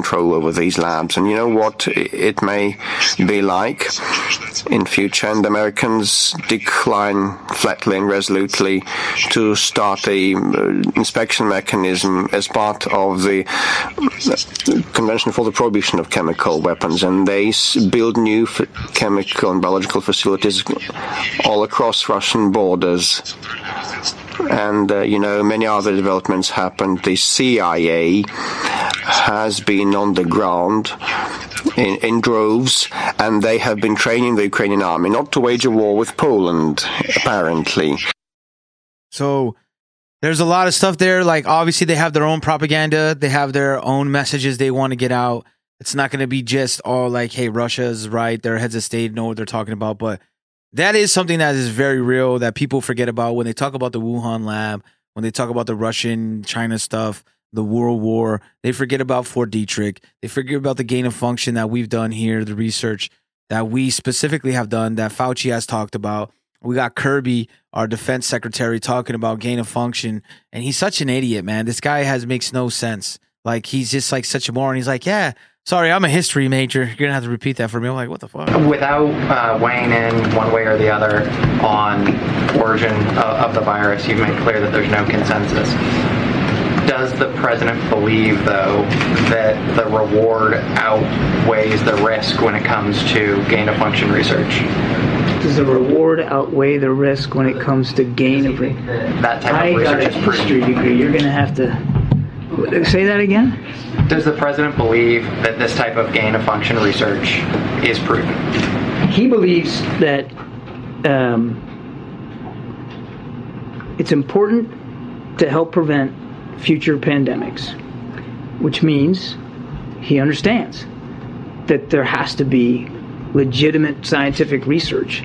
control over these labs. And you know what it may be like in future, and the Americans decline flatly and resolutely to start a inspection mechanism as part of the Convention for the Prohibition of Chemical Weapons, and they build new chemical and biological facilities all across Russian borders. And, many other developments happened. The CIA has been on the ground in droves, and they have been training the Ukrainian army not to wage a war with Poland, apparently. So there's a lot of stuff there. Like, obviously, they have their own propaganda. They have their own messages they want to get out. It's not going to be just all like, hey, Russia's right. Their heads of state know what they're talking about. But that is something that is very real that people forget about when they talk about the Wuhan lab, when they talk about the Russian-China stuff, the World War. They forget about Fort Detrick. They forget about the gain of function that we've done here, the research that we specifically have done, that Fauci has talked about. We got Kirby, our defense secretary, talking about gain of function, and he's such an idiot, man. This guy makes no sense. Like, he's just like such a moron. He's like, yeah, sorry, I'm a history major. You're going to have to repeat that for me. I'm like, what the fuck? Without weighing in one way or the other on origin of the virus, you've made clear that there's no consensus. Does the president believe, though, that the reward outweighs the risk when it comes to gain-of-function research? Does the reward outweigh the risk when it comes to gain of that type of research? I got a history degree. You're going to have to say that again. Does the president believe that this type of gain-of-function research is proven? He believes that it's important to help prevent future pandemics, which means he understands that there has to be legitimate scientific research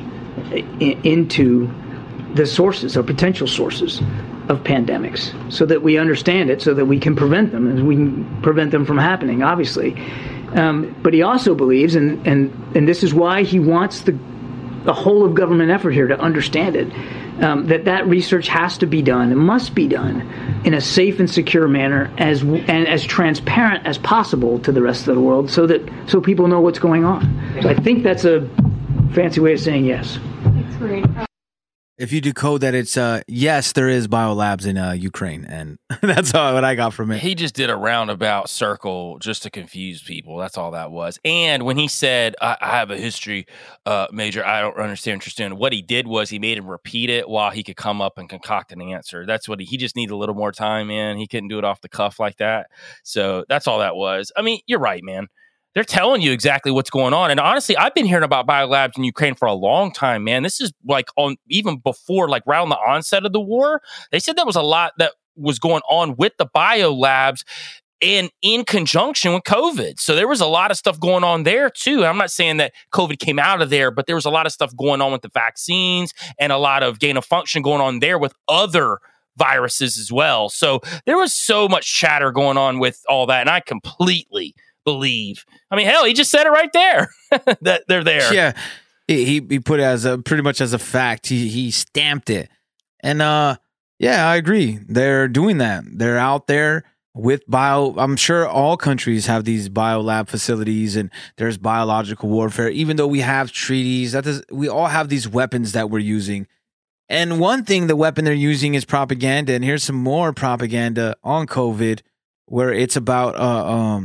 into the sources or potential sources of pandemics so that we understand it, so that we can prevent them, and we can prevent them from happening, obviously. But he also believes, and this is why he wants the whole of government effort here to understand it, that research has to be done, it must be done in a safe and secure manner and as transparent as possible to the rest of the world so people know what's going on. So I think that's a fancy way of saying yes. That's great. If you decode that, it's yes, there is biolabs in Ukraine, and that's all what I got from it. He just did a roundabout circle just to confuse people. That's all that was. And when he said, I have a history major, I don't understand, what he did was he made him repeat it while he could come up and concoct an answer. That's what he just needed a little more time in. He couldn't do it off the cuff like that. So that's all that was. I mean, you're right, man. They're telling you exactly what's going on. And honestly, I've been hearing about biolabs in Ukraine for a long time, man. This is like on even before, like around the onset of the war. They said there was a lot that was going on with the biolabs and in conjunction with COVID. So there was a lot of stuff going on there too. I'm not saying that COVID came out of there, but there was a lot of stuff going on with the vaccines and a lot of gain of function going on there with other viruses as well. So there was so much chatter going on with all that. And I completely believe. I mean, hell, he just said it right there that they're there. Yeah, he put it as pretty much as a fact. He stamped it, and yeah, I agree. They're doing that. They're out there with I'm sure all countries have these biolab facilities, and there's biological warfare. Even though we have treaties, we all have these weapons that we're using. And one thing, the weapon they're using is propaganda. And here's some more propaganda on COVID, where it's about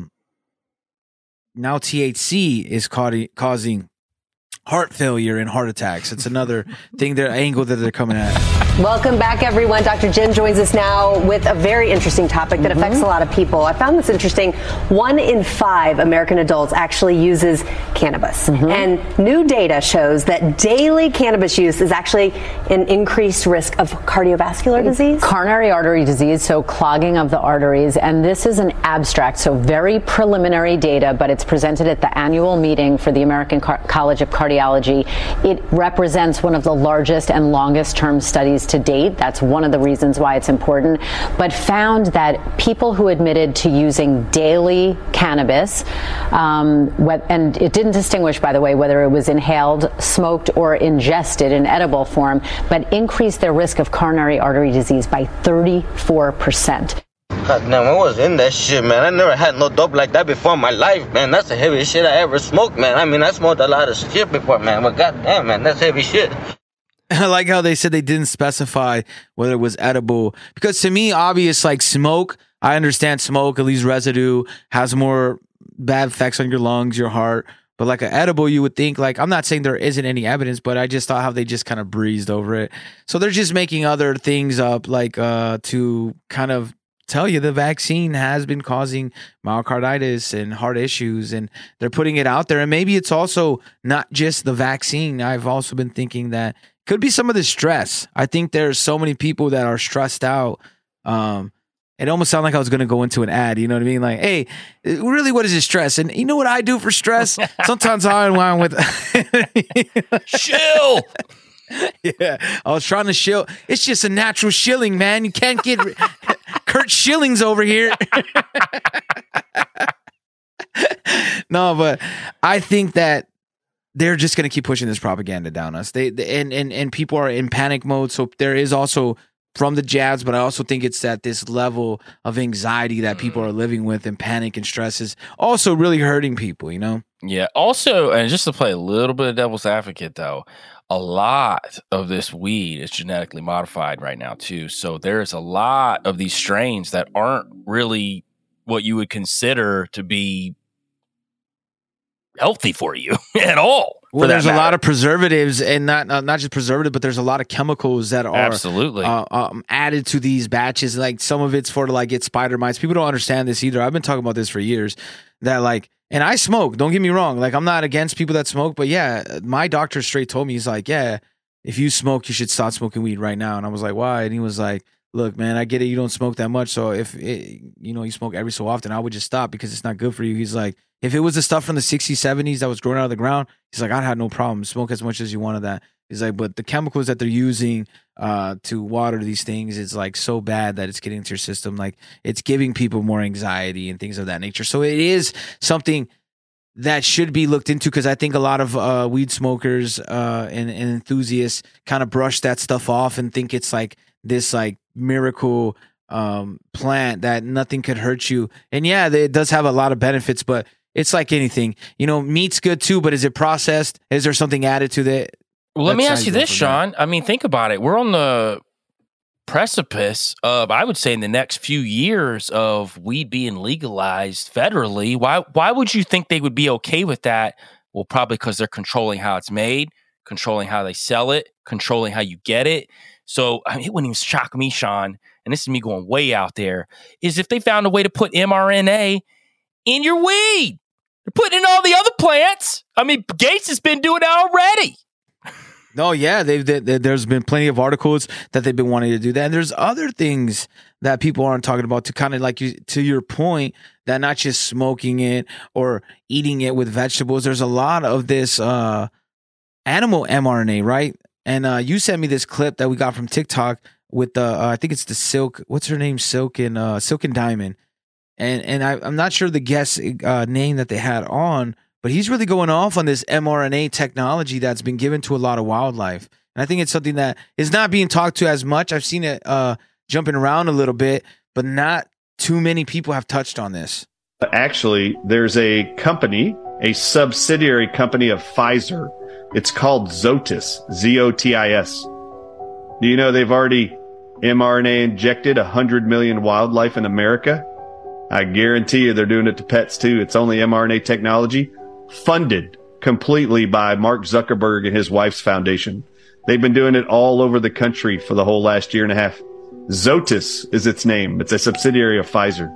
now THC is causing heart failure and heart attacks. It's another angle that they're coming at. Welcome back, everyone. Dr. Jen joins us now with a very interesting topic that affects a lot of people. I found this interesting. 1 in 5 American adults actually uses cannabis. And new data shows that daily cannabis use is actually an increased risk of cardiovascular disease. Coronary artery disease, so clogging of the arteries. And this is an abstract, so very preliminary data, but it's presented at the annual meeting for the American College of Cardiology. It represents one of the largest and longest term studies to date. That's one of the reasons why it's important, but found that people who admitted to using daily cannabis, and it didn't distinguish, by the way, whether it was inhaled, smoked, or ingested in edible form, but increased their risk of coronary artery disease by 34%. God damn, I was in that shit, man. I never had no dope like that before in my life, man. That's the heaviest shit I ever smoked, man. I mean, I smoked a lot of shit before, man, but god damn, man, that's heavy shit. I like how they said they didn't specify whether it was edible, because to me, obvious, like smoke, I understand smoke, at least residue, has more bad effects on your lungs, your heart. But like an edible, you would think, like, I'm not saying there isn't any evidence, but I just thought how they just kind of breezed over it. So they're just making other things up, like to kind of tell you the vaccine has been causing myocarditis and heart issues, and they're putting it out there. And maybe it's also not just the vaccine. I've also been thinking that could be some of the stress. I think there's so many people that are stressed out. It almost sounded like I was going to go into an ad. You know what I mean? Like, hey, really, what is this stress? And you know what I do for stress? Sometimes I unwind with chill. Yeah, I was trying to chill. It's just a natural shilling, man. You can't get Kurt Schillings over here. No, but I think that they're just going to keep pushing this propaganda down us. And people are in panic mode. So there is also from the jabs, but I also think it's that this level of anxiety that people are living with, and panic and stress is also really hurting people, you know? Yeah. Also, and just to play a little bit of devil's advocate, though, a lot of this weed is genetically modified right now, too. So there's a lot of these strains that aren't really what you would consider to be healthy for you at all. Well, there's a lot of preservatives, and not just preservative, but there's a lot of chemicals that are absolutely added to these batches. Like some of it's for to like get spider mites. People don't understand this either. I've been talking about this for years. That like, and I smoke. Don't get me wrong. Like I'm not against people that smoke, but yeah, my doctor straight told me, he's like, yeah, if you smoke, you should stop smoking weed right now. And I was like, why? And he was like, look, man, I get it. You don't smoke that much. So if you smoke every so often, I would just stop because it's not good for you. He's like, if it was the stuff from the 60s, 70s that was growing out of the ground, he's like, I'd have no problem. Smoke as much as you wanted that. He's like, but the chemicals that they're using to water these things is like so bad that it's getting into your system. Like it's giving people more anxiety and things of that nature. So it is something that should be looked into, because I think a lot of weed smokers and enthusiasts kind of brush that stuff off and think it's like this like miracle plant that nothing could hurt you. And yeah, it does have a lot of benefits, but it's like anything, meat's good too, but is it processed? Is there something added to that? Well, let me ask you this, Sean. I mean, think about it. We're on the precipice of, I would say, in the next few years of weed being legalized federally. Why would you think they would be okay with that? Well, probably because they're controlling how it's made, controlling how they sell it, controlling how you get it. So, I mean, it wouldn't even shock me, Sean, and this is me going way out there, is if they found a way to put mRNA in your weed. They're putting in all the other plants. I mean, Gates has been doing it already. No, yeah, there's been plenty of articles that they've been wanting to do that. And there's other things that people aren't talking about, to kind of like to your point, that not just smoking it or eating it with vegetables. There's a lot of this animal mRNA, right? And you sent me this clip that we got from TikTok with the I think it's the Silk. What's her name? Silk and Diamond. And I'm not sure the guest name that they had on, but he's really going off on this mRNA technology that's been given to a lot of wildlife. And I think it's something that is not being talked to as much. I've seen it jumping around a little bit, but not too many people have touched on this. Actually, there's a company, a subsidiary company of Pfizer. It's called Zoetis, Z-O-T-I-S. Do you know they've already mRNA injected 100 million wildlife in America? I guarantee you they're doing it to pets too. It's only mRNA technology, funded completely by Mark Zuckerberg and his wife's foundation. They've been doing it all over the country for the whole last year and a half. Zoetis is its name. It's a subsidiary of Pfizer.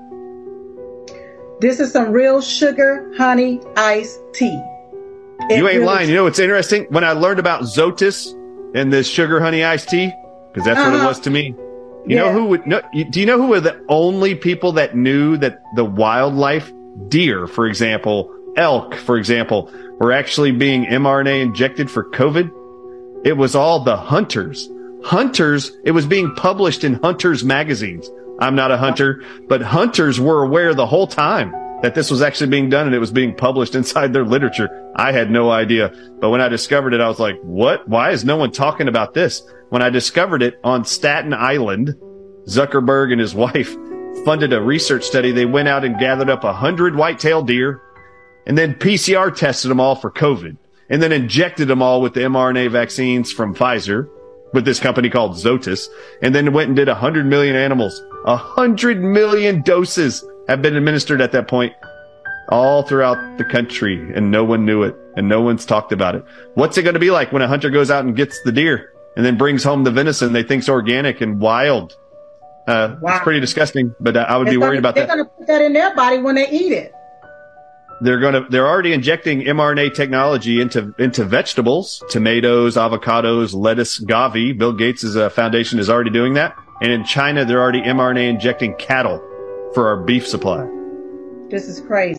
This is some real sugar, honey, iced tea. You ain't lying. You know what's interesting? When I learned about Zoetis and this sugar, honey, iced tea, because that's what it was to me. Do you know who were the only people that knew that the wildlife, deer, for example, elk, for example, were actually being mRNA injected for COVID? It was all the hunters. Hunters, it was being published in Hunters magazines. I'm not a hunter, but hunters were aware the whole time that this was actually being done, and it was being published inside their literature. I had no idea. But when I discovered it, I was like, what? Why is no one talking about this? When I discovered it on Staten Island, Zuckerberg and his wife funded a research study. They went out and gathered up 100 white-tailed deer and then PCR tested them all for COVID and then injected them all with the mRNA vaccines from Pfizer with this company called Zoetis, and then went and did 100 million animals. 100 million doses have been administered at that point all throughout the country, and no one knew it, and no one's talked about it. What's it going to be like when a hunter goes out and gets the deer and then brings home the venison they think's organic and wild? It's pretty disgusting, but I would be worried about that. They're going to put that in their body when they eat it. They're already injecting mRNA technology into vegetables, tomatoes, avocados, lettuce, Gavi. Bill Gates' foundation is already doing that. And in China, they're already mRNA injecting cattle for our beef supply. This is crazy.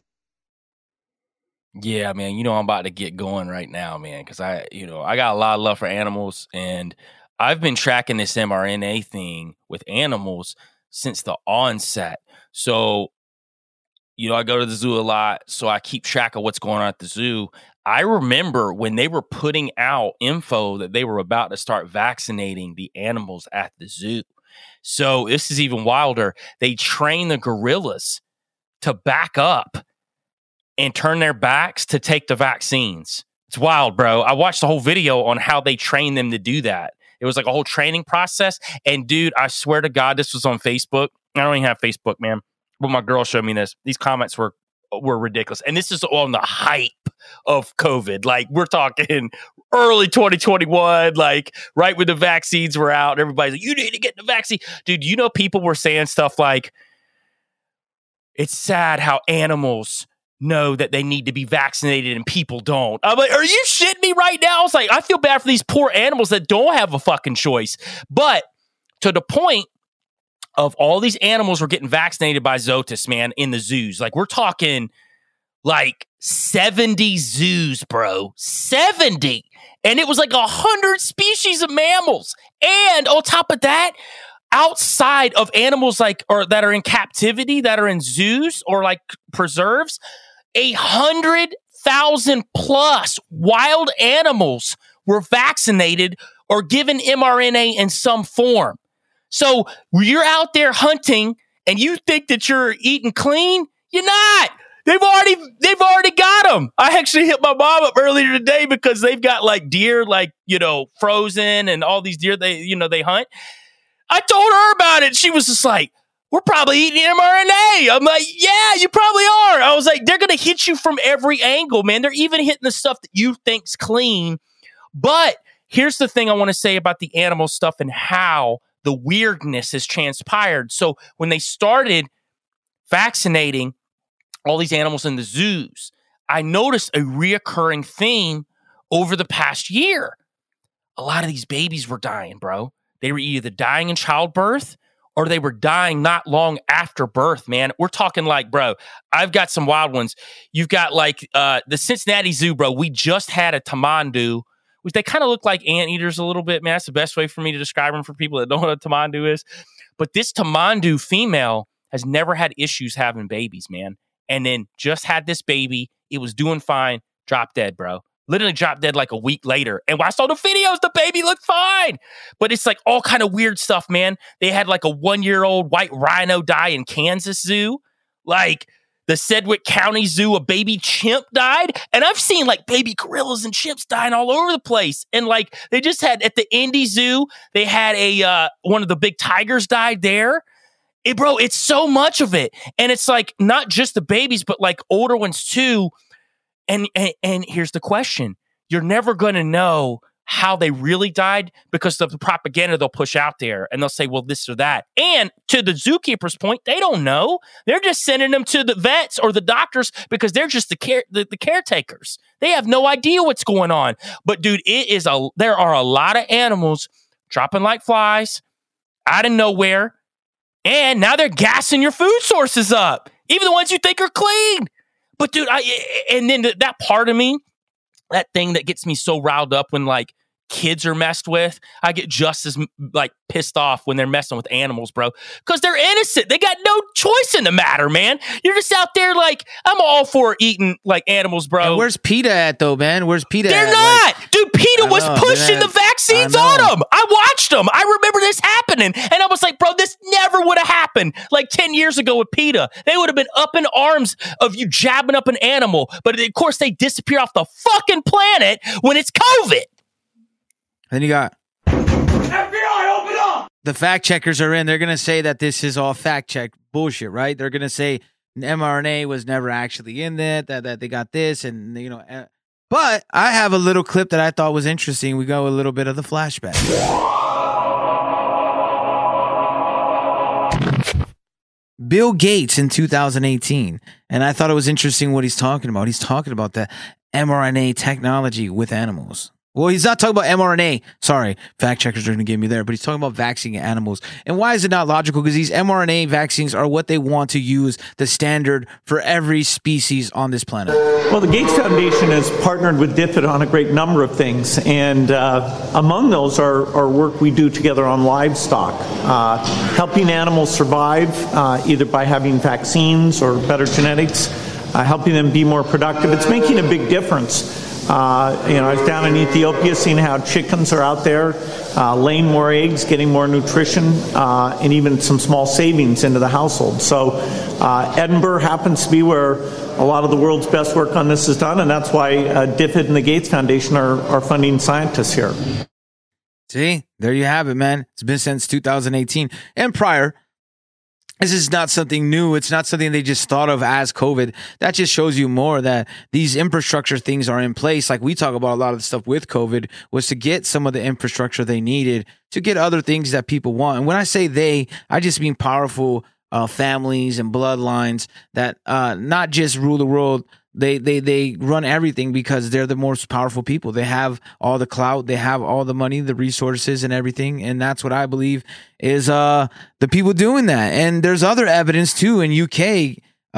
Yeah, man, you know I'm about to get going right now, man, because I got a lot of love for animals, and I've been tracking this mRNA thing with animals since the onset. So, I go to the zoo a lot, so I keep track of what's going on at the zoo. I remember when they were putting out info that they were about to start vaccinating the animals at the zoo. So this is even wilder. They train the gorillas to back up and turn their backs to take the vaccines. It's wild, bro. I watched the whole video on how they train them to do that. It was like a whole training process. And dude, I swear to God, this was on Facebook. I don't even have Facebook, man. But my girl showed me this. These comments were ridiculous. And this is on the hype of COVID. Like, we're talking early 2021, like right when the vaccines were out. Everybody's like, you need to get the vaccine. Dude, people were saying stuff like, it's sad how animals know that they need to be vaccinated and people don't. I'm like, are you shitting me right now? I was like, I feel bad for these poor animals that don't have a fucking choice. But to the point of all these animals were getting vaccinated by Zoetis, man, in the zoos. Like, we're talking like 70 zoos, bro. 70. And it was like 100 species of mammals. And on top of that, outside of animals or that are in captivity, that are in zoos or like preserves, 100,000 plus wild animals were vaccinated or given mRNA in some form. So you're out there hunting and you think that you're eating clean? You're not. They've already got them. I actually hit my mom up earlier today because they've got like deer, frozen and all these deer they hunt. I told her about it. She was just like, we're probably eating mRNA. I'm like, yeah, you probably are. I was like, they're going to hit you from every angle, man. They're even hitting the stuff that you think's clean. But here's the thing I want to say about the animal stuff and how the weirdness has transpired. So when they started vaccinating all these animals in the zoos, I noticed a reoccurring theme over the past year. A lot of these babies were dying, bro. They were either dying in childbirth or they were dying not long after birth, man. We're talking like, bro, I've got some wild ones. You've got the Cincinnati Zoo, bro. We just had a tamandu, which they kind of look like anteaters a little bit, man. That's the best way for me to describe them for people that don't know what a tamandu is. But this tamandu female has never had issues having babies, man. And then just had this baby. It was doing fine. Dropped dead, bro. Literally dropped dead like a week later. And when I saw the videos, the baby looked fine. But it's like all kind of weird stuff, man. They had like a 1-year-old white rhino die in Kansas Zoo. Like the Sedgwick County Zoo, a baby chimp died. And I've seen like baby gorillas and chimps dying all over the place. And like they just had at the Indy Zoo, they had one of the big tigers died there. Bro, it's so much of it. And it's like not just the babies, but like older ones too. And here's the question. You're never going to know how they really died because of the propaganda they'll push out there. And they'll say, well, this or that. And to the zookeeper's point, they don't know. They're just sending them to the vets or the doctors because they're just the caretakers. They have no idea what's going on. But dude, there are a lot of animals dropping like flies out of nowhere. And now they're gassing your food sources up, even the ones you think are clean. But dude, and then that part of me, that thing that gets me so riled up when like kids are messed with, I get just as like pissed off when they're messing with animals, bro, because they're innocent. They got no choice in the matter, man. You're just out there like, I'm all for eating like animals, bro. And where's PETA at though, man? Where's PETA? They're at? not, dude. PETA was pushing the vaccine vaccines on them. I watched them. I remember this happening. And I was like, bro, this never would have happened like 10 years ago with PETA. They would have been up in arms of you jabbing up an animal. But of course, they disappear off the fucking planet when it's COVID. Then you got FBI, open up! the fact checkers are in. They're going to say that this is all fact check bullshit, right? They're going to say mRNA was never actually in that they got this. And, you know, but I have a little clip that I thought was interesting. We go a little bit of the flashback. Bill Gates in 2018. And I thought it was interesting what he's talking about. He's talking about the mRNA technology with animals. Well, he's not talking about mRNA. Sorry, fact checkers are going to get me there. But he's talking about vaccinating animals. And why is it not logical? Because these mRNA vaccines are what they want to use, the standard for every species on this planet. Well, the Gates Foundation has partnered with DFID on a great number of things. And among those are work we do together on livestock, helping animals survive either by having vaccines or better genetics, helping them be more productive. It's making a big difference. I was down in Ethiopia seeing how chickens are out there laying more eggs, getting more nutrition, and even some small savings into the household. So Edinburgh happens to be where a lot of the world's best work on this is done, and that's why DFID and the Gates Foundation are funding scientists here. See, there you have it, man. It's been since 2018 and prior. This is not something new. It's not something they just thought of as COVID. That just shows you more that these infrastructure things are in place. Like we talk about a lot of the stuff with COVID was to get some of the infrastructure they needed to get other things that people want. And when I say they, I just mean powerful families and bloodlines that not just rule the world. They run everything because they're the most powerful people. They have all the clout, they have all the money, the resources and everything. And that's what I believe is the people doing that. And there's other evidence too in UK.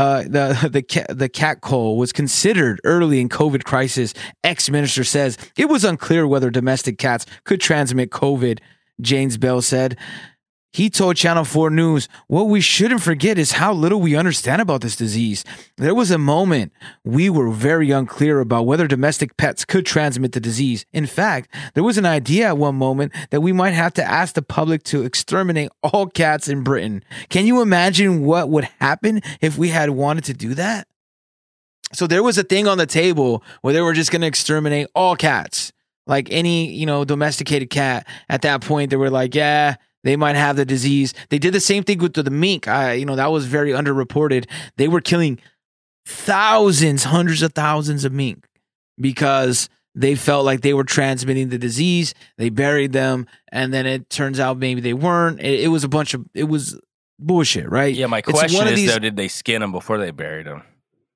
The cat call was considered early in COVID crisis. Ex-minister says it was unclear whether domestic cats could transmit COVID. James Bell said. He told Channel 4 News, what we shouldn't forget is how little we understand about this disease. There was a moment we were very unclear about whether domestic pets could transmit the disease. In fact, there was an idea at one moment that we might have to ask the public to exterminate all cats in Britain. Can you imagine what would happen if we had wanted to do that? So there was a thing on the table where they were just going to exterminate all cats. Like any, domesticated cat. At that point, they were like, yeah, they might have the disease. They did the same thing with the mink. That was very underreported. They were killing thousands, hundreds of thousands of mink because they felt like they were transmitting the disease. They buried them, and then it turns out maybe they weren't. It was bullshit, right? Yeah, my question is, though, did they skin them before they buried them?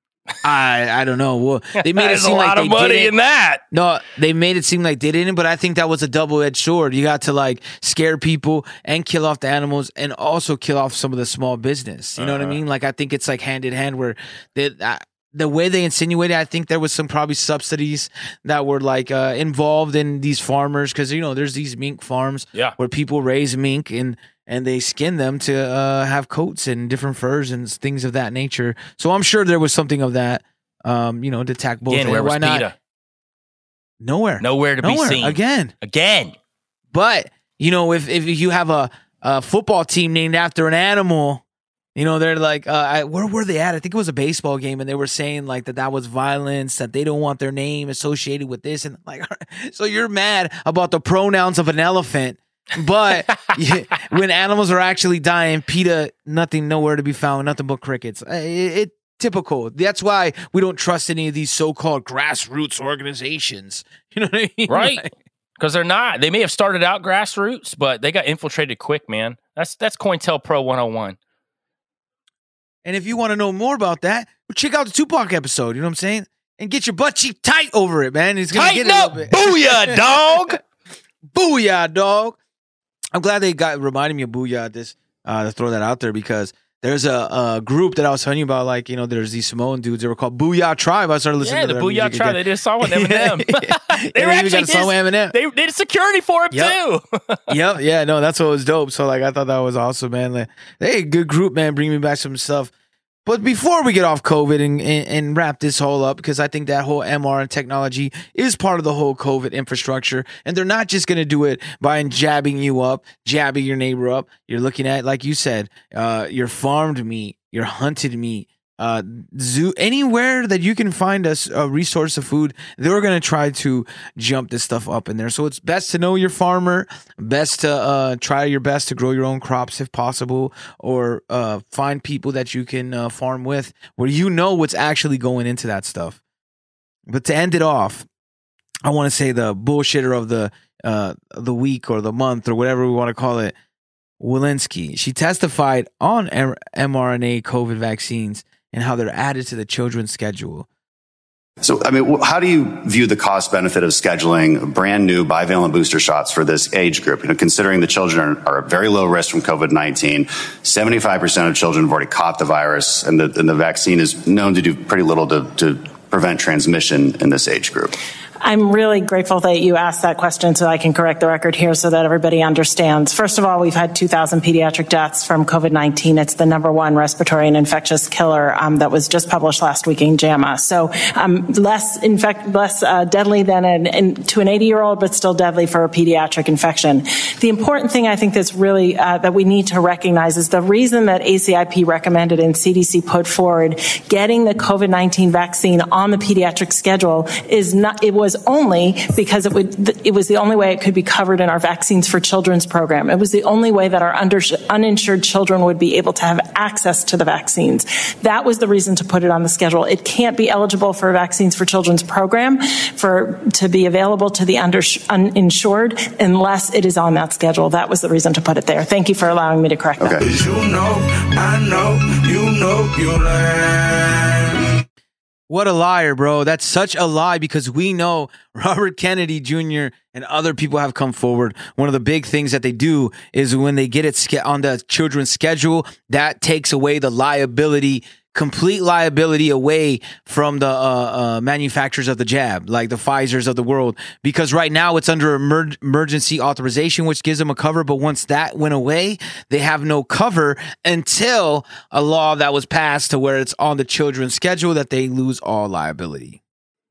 I don't know. Well, they made it seem like they didn't. There's a lot of money in that. No, they made it seem like they didn't, but I think that was a double-edged sword. You got to scare people and kill off the animals and also kill off some of the small business. You know what I mean? I think it's hand in hand where the way they insinuated, I think there was some probably subsidies that were involved in these farmers because, there's these mink farms where people raise mink and they skin them to have coats and different furs and things of that nature. So I'm sure there was something of that, to attack both. Again, where was PETA? Nowhere. Nowhere to be seen. Again. But, if you have a football team named after an animal, they're like, where were they at? I think it was a baseball game, and they were saying that was violence, that they don't want their name associated with this. And so you're mad about the pronouns of an elephant. But when animals are actually dying, PETA, nowhere to be found, nothing but crickets. It typical. That's why we don't trust any of these so-called grassroots organizations. You know what I mean? Right. Because they're not. They may have started out grassroots, but they got infiltrated quick, man. That's COINTELPRO 101. And if you want to know more about that, check out the Tupac episode. You know what I'm saying? And get your butt cheek tight over it, man. It's gonna Tighten up. Booyah, dog. Booyah, dog. I'm glad they reminded me of Booyah to throw that out there because there's a group that I was telling you about, there's these Samoan dudes. They were called Booyah Tribe. I started listening to the Booyah Tribe. They did a song with Eminem. They were actually got a song with Eminem. They did security for him too. Yep. Yeah. No, that's what was dope. So I thought that was awesome, man. Hey, good group, man. Bring me back some stuff. But before we get off COVID and wrap this whole up, because I think that whole mRNA technology is part of the whole COVID infrastructure, and they're not just going to do it by jabbing you up, jabbing your neighbor up. You're looking at, like you said, your farmed meat, your hunted meat, zoo, anywhere that you can find a resource of food, they're going to try to jump this stuff up in there. So it's best to know your farmer, best to try your best to grow your own crops if possible, or find people that you can farm with where you know what's actually going into that stuff. But to end it off, I want to say the bullshitter of the week or the month or whatever we want to call it, Walensky. She testified on mRNA COVID vaccines and how they're added to the children's schedule. So, I mean, how do you view the cost benefit of scheduling brand new bivalent booster shots for this age group? You know, considering the children are at very low risk from COVID-19, 75% of children have already caught the virus, and the vaccine is known to do pretty little to prevent transmission in this age group. I'm really grateful that you asked that question so I can correct the record here so that everybody understands. First of all, we've had 2,000 pediatric deaths from COVID-19. It's the #1 respiratory and infectious killer that was just published last week in JAMA. So less deadly than to an 80-year-old, but still deadly for a pediatric infection. The important thing I think that's really that we need to recognize is the reason that ACIP recommended and CDC put forward getting the COVID-19 vaccine on the pediatric schedule is not, it was only because it was the only way it could be covered in our Vaccines for Children's program. It was the only way that our uninsured children would be able to have access to the vaccines. That was the reason to put it on the schedule. It can't be eligible for a Vaccines for Children's program to be available to the uninsured unless it is on that schedule. That was the reason to put it there. Thank you for allowing me to correct that. You know, I know, you learn. What a liar, bro. That's such a lie, because we know Robert Kennedy Jr. and other people have come forward. One of the big things that they do is when they get it on the children's schedule, that takes away the liability, complete liability away from the manufacturers of the jab, like the Pfizers of the world, because right now it's under emergency authorization, which gives them a cover. But once that went away, they have no cover until a law that was passed to where it's on the children's schedule that they lose all liability.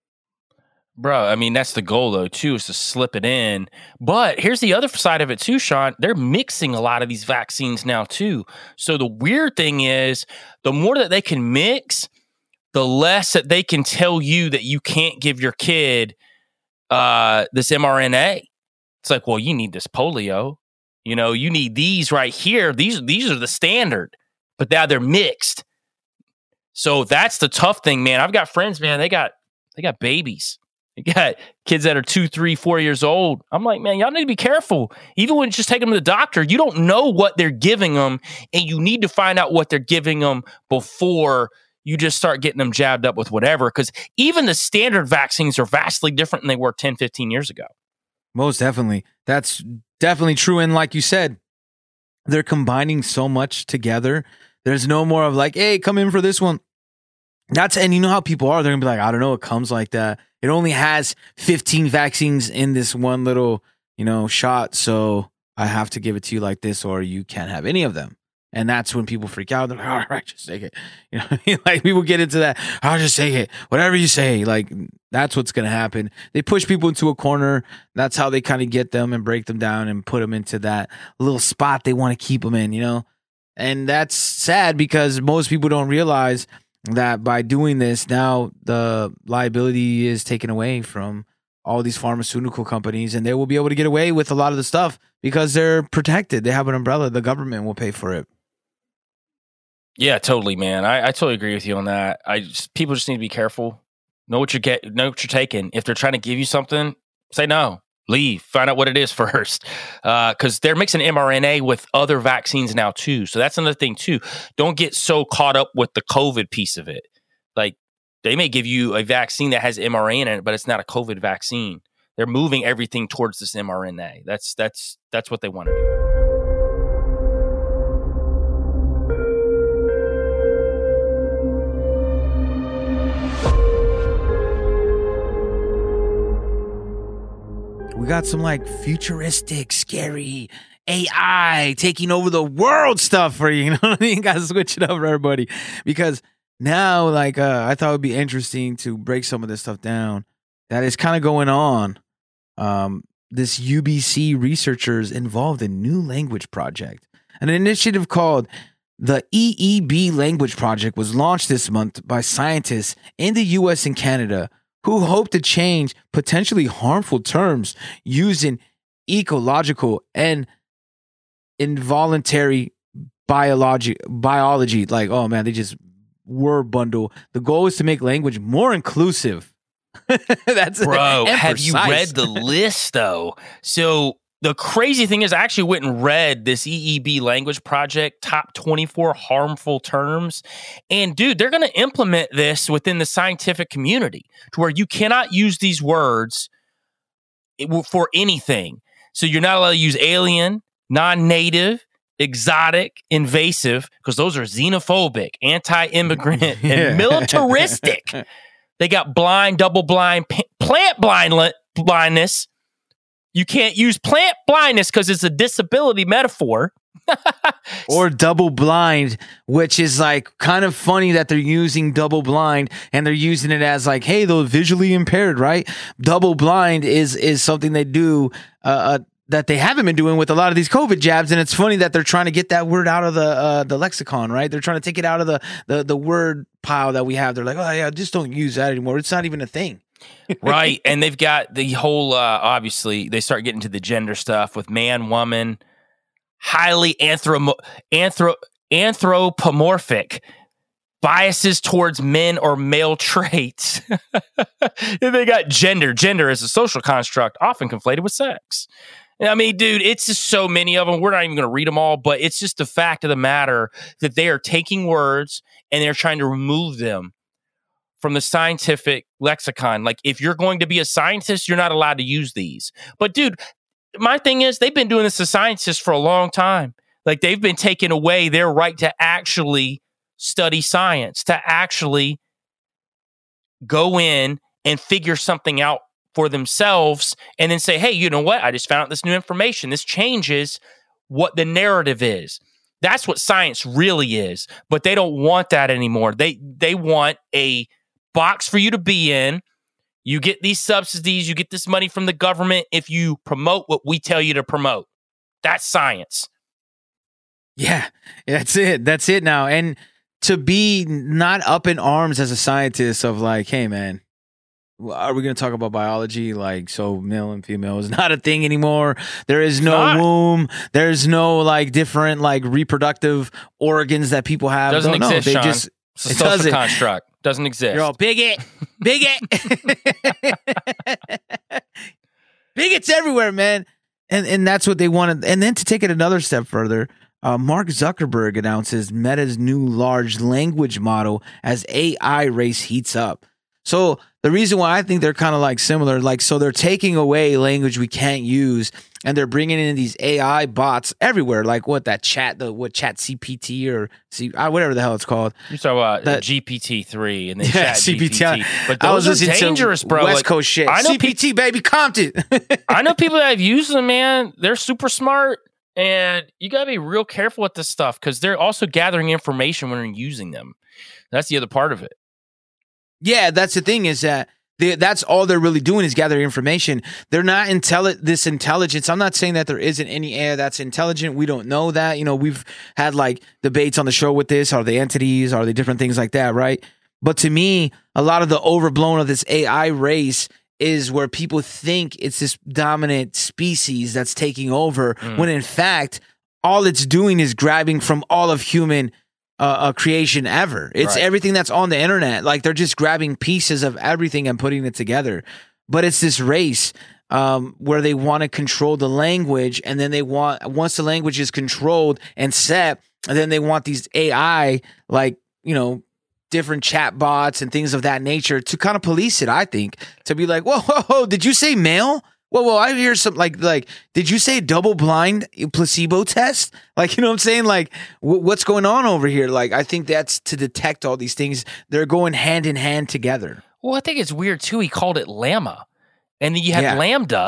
Bro, I mean, that's the goal, though, too, is to slip it in. But here's the other side of it, too, Sean. They're mixing a lot of these vaccines now, too. So the weird thing is, the more that they can mix, the less that they can tell you that you can't give your kid this mRNA. It's like, well, you need this polio. You know, you need these right here. These are the standard. But now they're mixed. So that's the tough thing, man. I've got friends, man, they got babies. You got kids that are 2, 3, 4 years old. I'm like, man, y'all need to be careful. Even when you just take them to the doctor, you don't know what they're giving them, and you need to find out what they're giving them before you just start getting them jabbed up with whatever, because even the standard vaccines are vastly different than they were 10, 15 years ago. Most definitely. That's definitely true. And like you said, they're combining so much together. There's no more of like, hey, come in for this one. And you know how people are. They're going to be like, I don't know, it comes like that. It only has 15 vaccines in this one little, shot. So I have to give it to you like this, or you can't have any of them. And that's when people freak out. They're like, all right, just take it. Like people get into that. I'll just take it. Whatever you say. Like that's what's going to happen. They push people into a corner. That's how they kind of get them and break them down and put them into that little spot they want to keep them in, And that's sad because most people don't realize that by doing this, now the liability is taken away from all these pharmaceutical companies, and they will be able to get away with a lot of the stuff because they're protected. They have an umbrella. The government will pay for it. Yeah, totally, man. I totally agree with you on that. People just need to be careful. Know what you're taking. If they're trying to give you something, say no. Leave. Find out what it is first. Because they're mixing mRNA with other vaccines now, too. So that's another thing, too. Don't get so caught up with the COVID piece of it. Like, they may give you a vaccine that has mRNA in it, but it's not a COVID vaccine. They're moving everything towards this mRNA. That's what they want to do. we got some like futuristic, scary AI taking over the world stuff for you. You know what I mean? Got to switch it up for everybody, because now, like, I thought it would be interesting to break some of this stuff down that is kind of going on. This UBC researchers involved in new language project. An initiative called the EEB Language Project was launched this month by scientists in the US and Canada who hope to change potentially harmful terms used in ecological and involuntary biology. Like, oh man, they just word bundle. The goal is to make language more inclusive. That's bro. Have you read the list though? So the crazy thing is, I actually went and read this EEB Language Project top 24 harmful terms, and dude, they're going to implement this within the scientific community to where you cannot use these words for anything. So you're not allowed to use alien, non-native, exotic, invasive, because those are xenophobic, anti-immigrant, and militaristic. They got blind, double blind, plant blindness. You can't use plant blindness because it's a disability metaphor. Or double blind, which is like kind of funny that they're using double blind and they're using it as like, hey, they're visually impaired, right? Double blind is something they do that they haven't been doing with a lot of these COVID jabs, and it's funny that they're trying to get that word out of the lexicon, right? They're trying to take it out of the word pile that we have. They're like, oh yeah, just don't use that anymore. It's not even a thing. Right. And they've got the whole, obviously, they start getting to the gender stuff with man, woman, highly anthropomorphic, biases towards men or male traits. And they got gender. Gender is a social construct often conflated with sex. I mean, dude, it's just so many of them. We're not even going to read them all, but it's just the fact of the matter that they are taking words and they're trying to remove them from the scientific lexicon. Like, if you're going to be a scientist, you're not allowed to use these. But dude, my thing is, they've been doing this to scientists for a long time. Like, they've been taking away their right to actually study science, to actually go in and figure something out for themselves and then say, hey, you know what? I just found out this new information. This changes what the narrative is. That's what science really is. But they don't want that anymore. They want a box for you to be in. You get these subsidies, you get this money from the government if you promote what we tell you to promote. That's science. Yeah, that's it. That's it now. And to be not up in arms as a scientist of like, hey man, are we going to talk about biology? Like, so male and female is not a thing anymore. There is no womb. There's no like different like reproductive organs that people have. Doesn't exist, they Sean. just It's a social construct. Doesn't exist. You're all bigot. Bigots everywhere, man. And that's what they wanted. And then to take it another step further, Mark Zuckerberg announces Meta's new large language model as AI race heats up. So the reason why I think they're kind of like similar, like, so they're taking away language we can't use and they're bringing in these AI bots everywhere. Like Chat CPT or whatever the hell it's called. You talk about GPT-3 and then yeah, Chat CPT. But those are dangerous, bro. West Coast shit. I know CPT, baby, Compton. I know people that have used them, man. They're super smart. And you got to be real careful with this stuff because they're also gathering information when you're using them. That's the other part of it. Yeah, that's the thing is that that's all they're really doing is gathering information. They're not this intelligence. I'm not saying that there isn't any AI that's intelligent. We don't know that. You know, we've had like debates on the show with this. Are they entities? Are they different things like that, right? But to me, a lot of the overblown of this AI race is where people think it's this dominant species that's taking over, when in fact, all it's doing is grabbing from all of human creation ever. It's everything that's on the internet. Like they're just grabbing pieces of everything and putting it together. But it's this race where they want to control the language, and then once the language is controlled and set, and then they want these AI, like, you know, different chat bots and things of that nature to kind of police it, I think, to be like, whoa, did you say male? Whoa, I hear some like, did you say double blind placebo test? Like, you know what I'm saying? Like, what's going on over here? Like, I think that's to detect all these things. They're going hand in hand together. Well, I think it's weird too. He called it llama. And then you have lambda,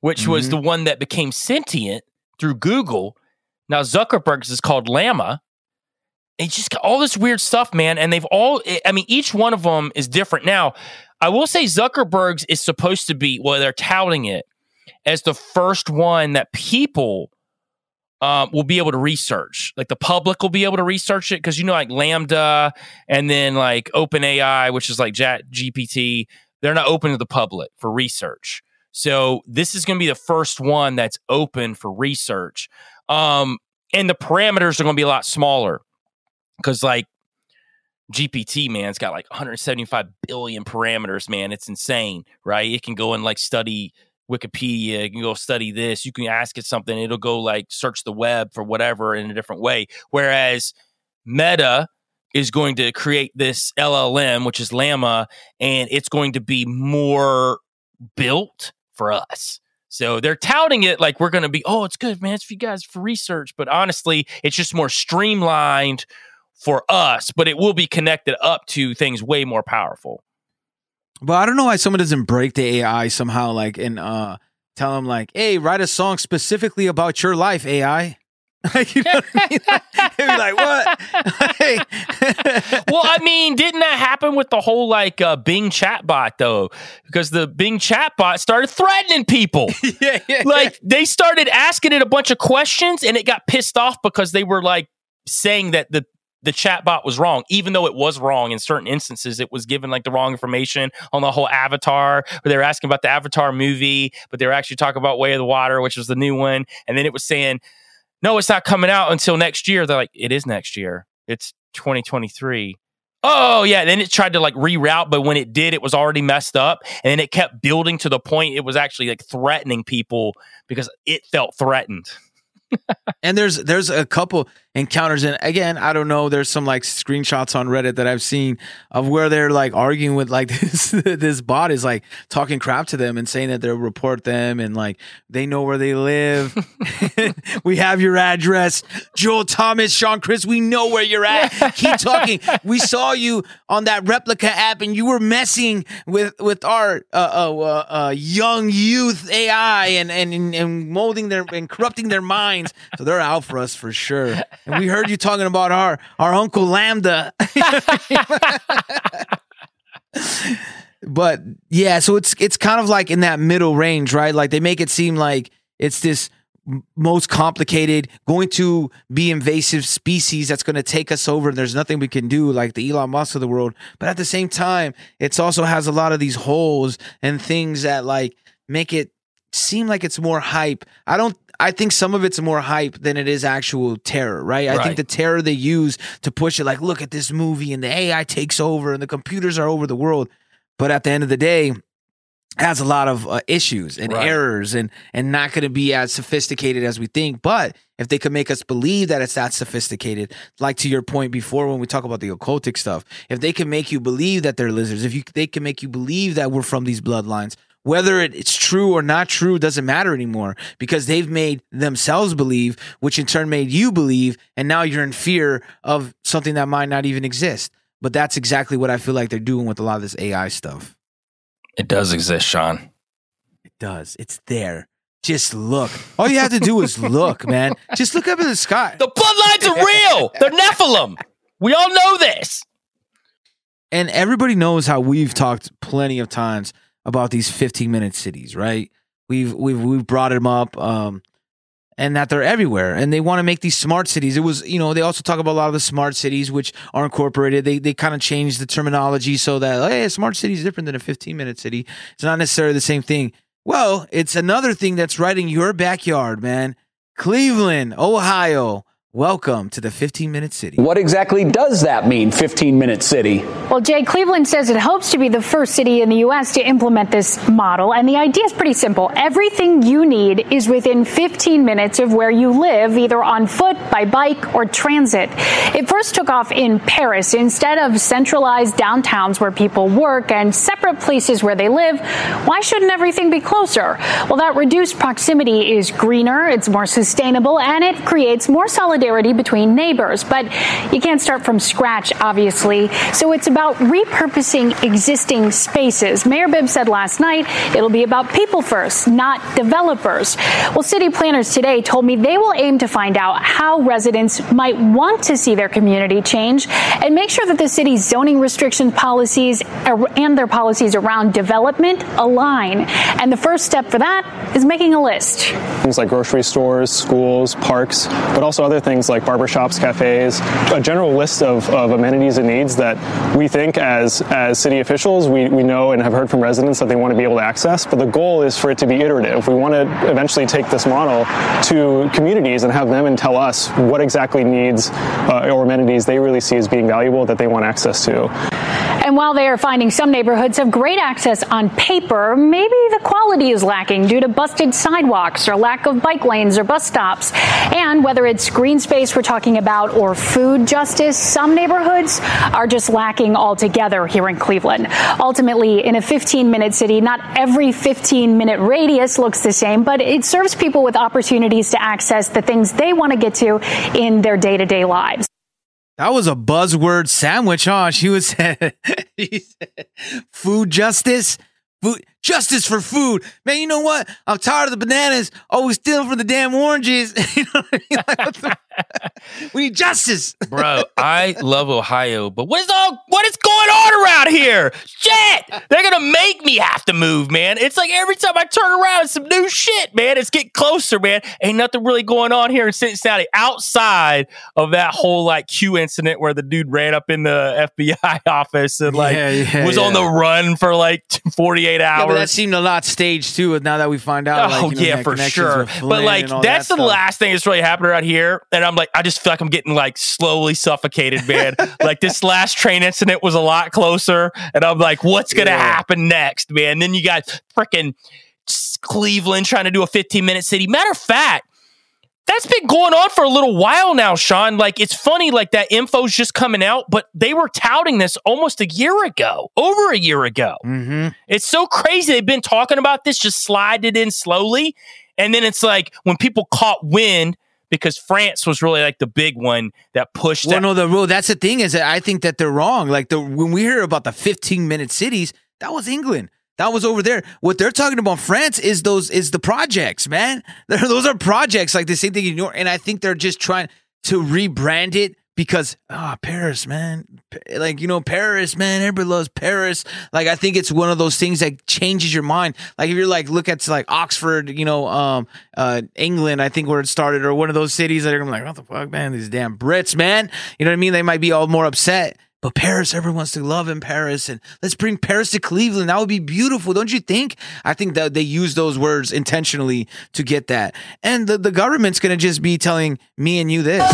which was the one that became sentient through Google. Now Zuckerberg's is called Llama. It's just got all this weird stuff, man. And they've all, I mean, each one of them is different. Now, I will say Zuckerberg's is supposed to be, well, they're touting it as the first one that people will be able to research. Like the public will be able to research it because, you know, like Lambda and then like OpenAI, which is like ChatGPT, they're not open to the public for research. So this is going to be the first one that's open for research. And the parameters are going to be a lot smaller because like GPT, man, it's got like 175 billion parameters, man. It's insane, right? It can go and like study Wikipedia. You can go study this. You can ask it something. It'll go like search the web for whatever in a different way. Whereas Meta is going to create this LLM, which is Llama, and it's going to be more built for us. So they're touting it like we're going to be, oh, it's good, man. It's for you guys for research. But honestly, it's just more streamlined for us, but it will be connected up to things way more powerful. But I don't know why someone doesn't break the AI somehow, like, and tell them, like, hey, write a song specifically about your life, AI. You know what I mean? They'd be like, what? Well, I mean, didn't that happen with the whole, like, Bing chatbot, though? Because the Bing chatbot started threatening people. Like, they started asking it a bunch of questions, and it got pissed off because they were, like, saying that the chatbot was wrong, even though it was wrong in certain instances. It was given like the wrong information on the whole Avatar, where they were asking about the Avatar movie, but they were actually talking about Way of the Water, which was the new one. And then it was saying, no, it's not coming out until next year. They're like, it is next year. It's 2023. Oh, yeah. Then it tried to like reroute, but when it did, it was already messed up. And then it kept building to the point it was actually like threatening people because it felt threatened. And there's a couple encounters, and again, I don't know, there's some like screenshots on Reddit that I've seen of where they're like arguing with like this bot is like talking crap to them and saying that they'll report them and like they know where they live. We have your address. Joel Thomas, Sean Chris, we know where you're at. Keep talking. We saw you on that replica app and you were messing with our young youth AI and molding their and corrupting their minds. So they're out for us for sure. And we heard you talking about our Uncle Lambda. But yeah, so it's kind of like in that middle range, right? Like they make it seem like it's this most complicated, going to be invasive species that's going to take us over and there's nothing we can do, like the Elon Musk of the world. But at the same time, it also has a lot of these holes and things that like make it seem like it's more hype. I think some of it's more hype than it is actual terror, right? I think the terror they use to push it, like, look at this movie and the AI takes over and the computers are over the world. But at the end of the day, it has a lot of issues and errors and not going to be as sophisticated as we think. But if they could make us believe that it's that sophisticated, like to your point before when we talk about the occultic stuff, if they can make you believe that they're lizards, they can make you believe that we're from these bloodlines, whether it's true or not true doesn't matter anymore because they've made themselves believe, which in turn made you believe, and now you're in fear of something that might not even exist. But that's exactly what I feel like they're doing with a lot of this AI stuff. It does exist, Sean. It does. It's there. Just look. All you have to do is look, man. Just look up in the sky. The bloodlines are real. They're Nephilim. We all know this. And everybody knows how we've talked plenty of times about these 15-minute cities, right? We've brought them up, and that they're everywhere, and they want to make these smart cities. It was, they also talk about a lot of the smart cities which are incorporated. They kind of changed the terminology so that, hey, a smart city is different than a 15-minute city. It's not necessarily the same thing. Well, it's another thing that's right in your backyard, man. Cleveland, Ohio. Welcome to the 15-minute city. What exactly does that mean, 15-minute city? Well, Jay, Cleveland says it hopes to be the first city in the U.S. to implement this model. And the idea is pretty simple. Everything you need is within 15 minutes of where you live, either on foot, by bike, or transit. It first took off in Paris. Instead of centralized downtowns where people work and separate places where they live, why shouldn't everything be closer? Well, that reduced proximity is greener, it's more sustainable, and it creates more solidarity solidarity between neighbors. But you can't start from scratch, obviously. So it's about repurposing existing spaces. Mayor Bibb said last night it'll be about people first, not developers. Well, city planners today told me they will aim to find out how residents might want to see their community change and make sure that the city's zoning restriction policies and their policies around development align. And the first step for that is making a list. Things like grocery stores, schools, parks, but also other things like barbershops, cafes, a general list of amenities and needs that we think as city officials, we know and have heard from residents that they want to be able to access. But the goal is for it to be iterative. We want to eventually take this model to communities and have them and tell us what exactly needs or amenities they really see as being valuable that they want access to. And while they are finding some neighborhoods have great access on paper, maybe the quality is lacking due to busted sidewalks or lack of bike lanes or bus stops. And whether it's green space we're talking about or food justice, some neighborhoods are just lacking altogether here in Cleveland. Ultimately, in a 15-minute city, not every 15-minute radius looks the same, but it serves people with opportunities to access the things they want to get to in their day-to-day lives. That was a buzzword sandwich, huh? She said food justice. Food justice for food. Man, you know what? I'm tired of the bananas always stealing from the damn oranges. You know what I mean? We need justice. Bro, I love Ohio, but what is going on around here? Shit! They're gonna make me have to move, man. It's like every time I turn around, it's some new shit, man. It's getting closer, man. Ain't nothing really going on here in Cincinnati outside of that whole like Q incident where the dude ran up in the FBI office and was on the run for like 48 hours. Yeah, but that seemed a lot staged too. Now that we find out, for sure. But like that's the last thing that's really happened around here, and I'm like, I just feel like I'm getting like slowly suffocated, man. Like this last train incident was a lot closer, and I'm like, what's gonna happen next, man? And then you got freaking Cleveland trying to do a 15-minute city. Matter of fact, that's been going on for a little while now, Sean. Like, it's funny, like that info's just coming out, but they were touting this almost over a year ago. Mm-hmm. It's so crazy. They've been talking about this, just slide it in slowly. And then it's like when people caught wind, because France was really like the big one that pushed. That's the thing is that I think that they're wrong. Like when we hear about the 15-minute cities, that was England. That was over there. What they're talking about France is the projects, man. Those are projects like the same thing in New York. And I think they're just trying to rebrand it because Paris, man. Like, Paris, man. Everybody loves Paris. Like, I think it's one of those things that changes your mind. Like, if you're like, look at like Oxford, England, I think where it started, or one of those cities that are like, what the fuck, man? These damn Brits, man. You know what I mean? They might be all more upset. But Paris, everyone wants to love in Paris, and let's bring Paris to Cleveland. That would be beautiful, don't you think? I think that they use those words intentionally to get that. And the government's going to just be telling me and you this.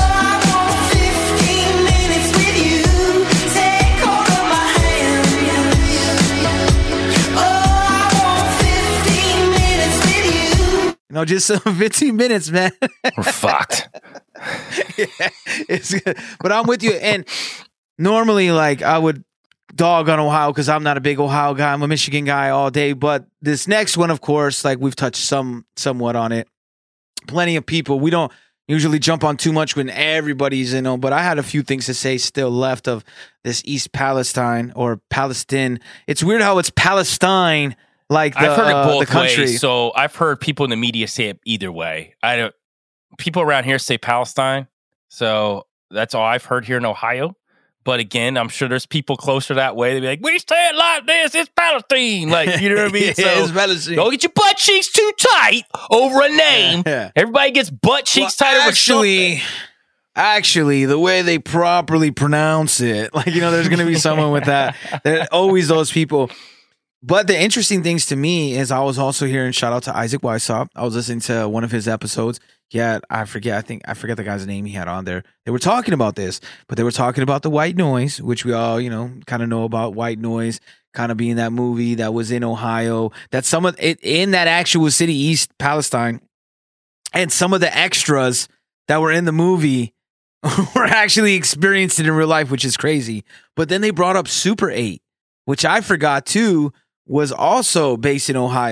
Just 15 minutes, man. We're fucked. Yeah, but I'm with you. And normally, like, I would dog on Ohio because I'm not a big Ohio guy. I'm a Michigan guy all day. But this next one, of course, like we've touched somewhat on it. Plenty of people. We don't usually jump on too much when everybody's but I had a few things to say still left of this East Palestine or Palestine. It's weird how it's Palestine. Like I've heard it both the country. ways. So I've heard people in the media say it either way. People around here say Palestine. So that's all I've heard here in Ohio. But again, I'm sure there's people closer that way. They'd be like, we say it like this. It's Palestine. Like, you know what I mean? So it's Palestine. Don't get your butt cheeks too tight over a name. Yeah. Everybody gets butt cheeks tighter with something. Actually, the way they properly pronounce it, like, there's going to be someone with that. There are always those people. But the interesting things to me is I was also hearing, shout out to Isaac Weishaupt. I was listening to one of his episodes. Yeah, I forget the guy's name he had on there. They were talking about this, but they were talking about the white noise, which we all, kind of know about white noise, kind of being that movie that was in Ohio, that some of it in that actual city, East Palestine, and some of the extras that were in the movie were actually experienced it in real life, which is crazy. But then they brought up Super 8, which I forgot too, was also based in Ohio.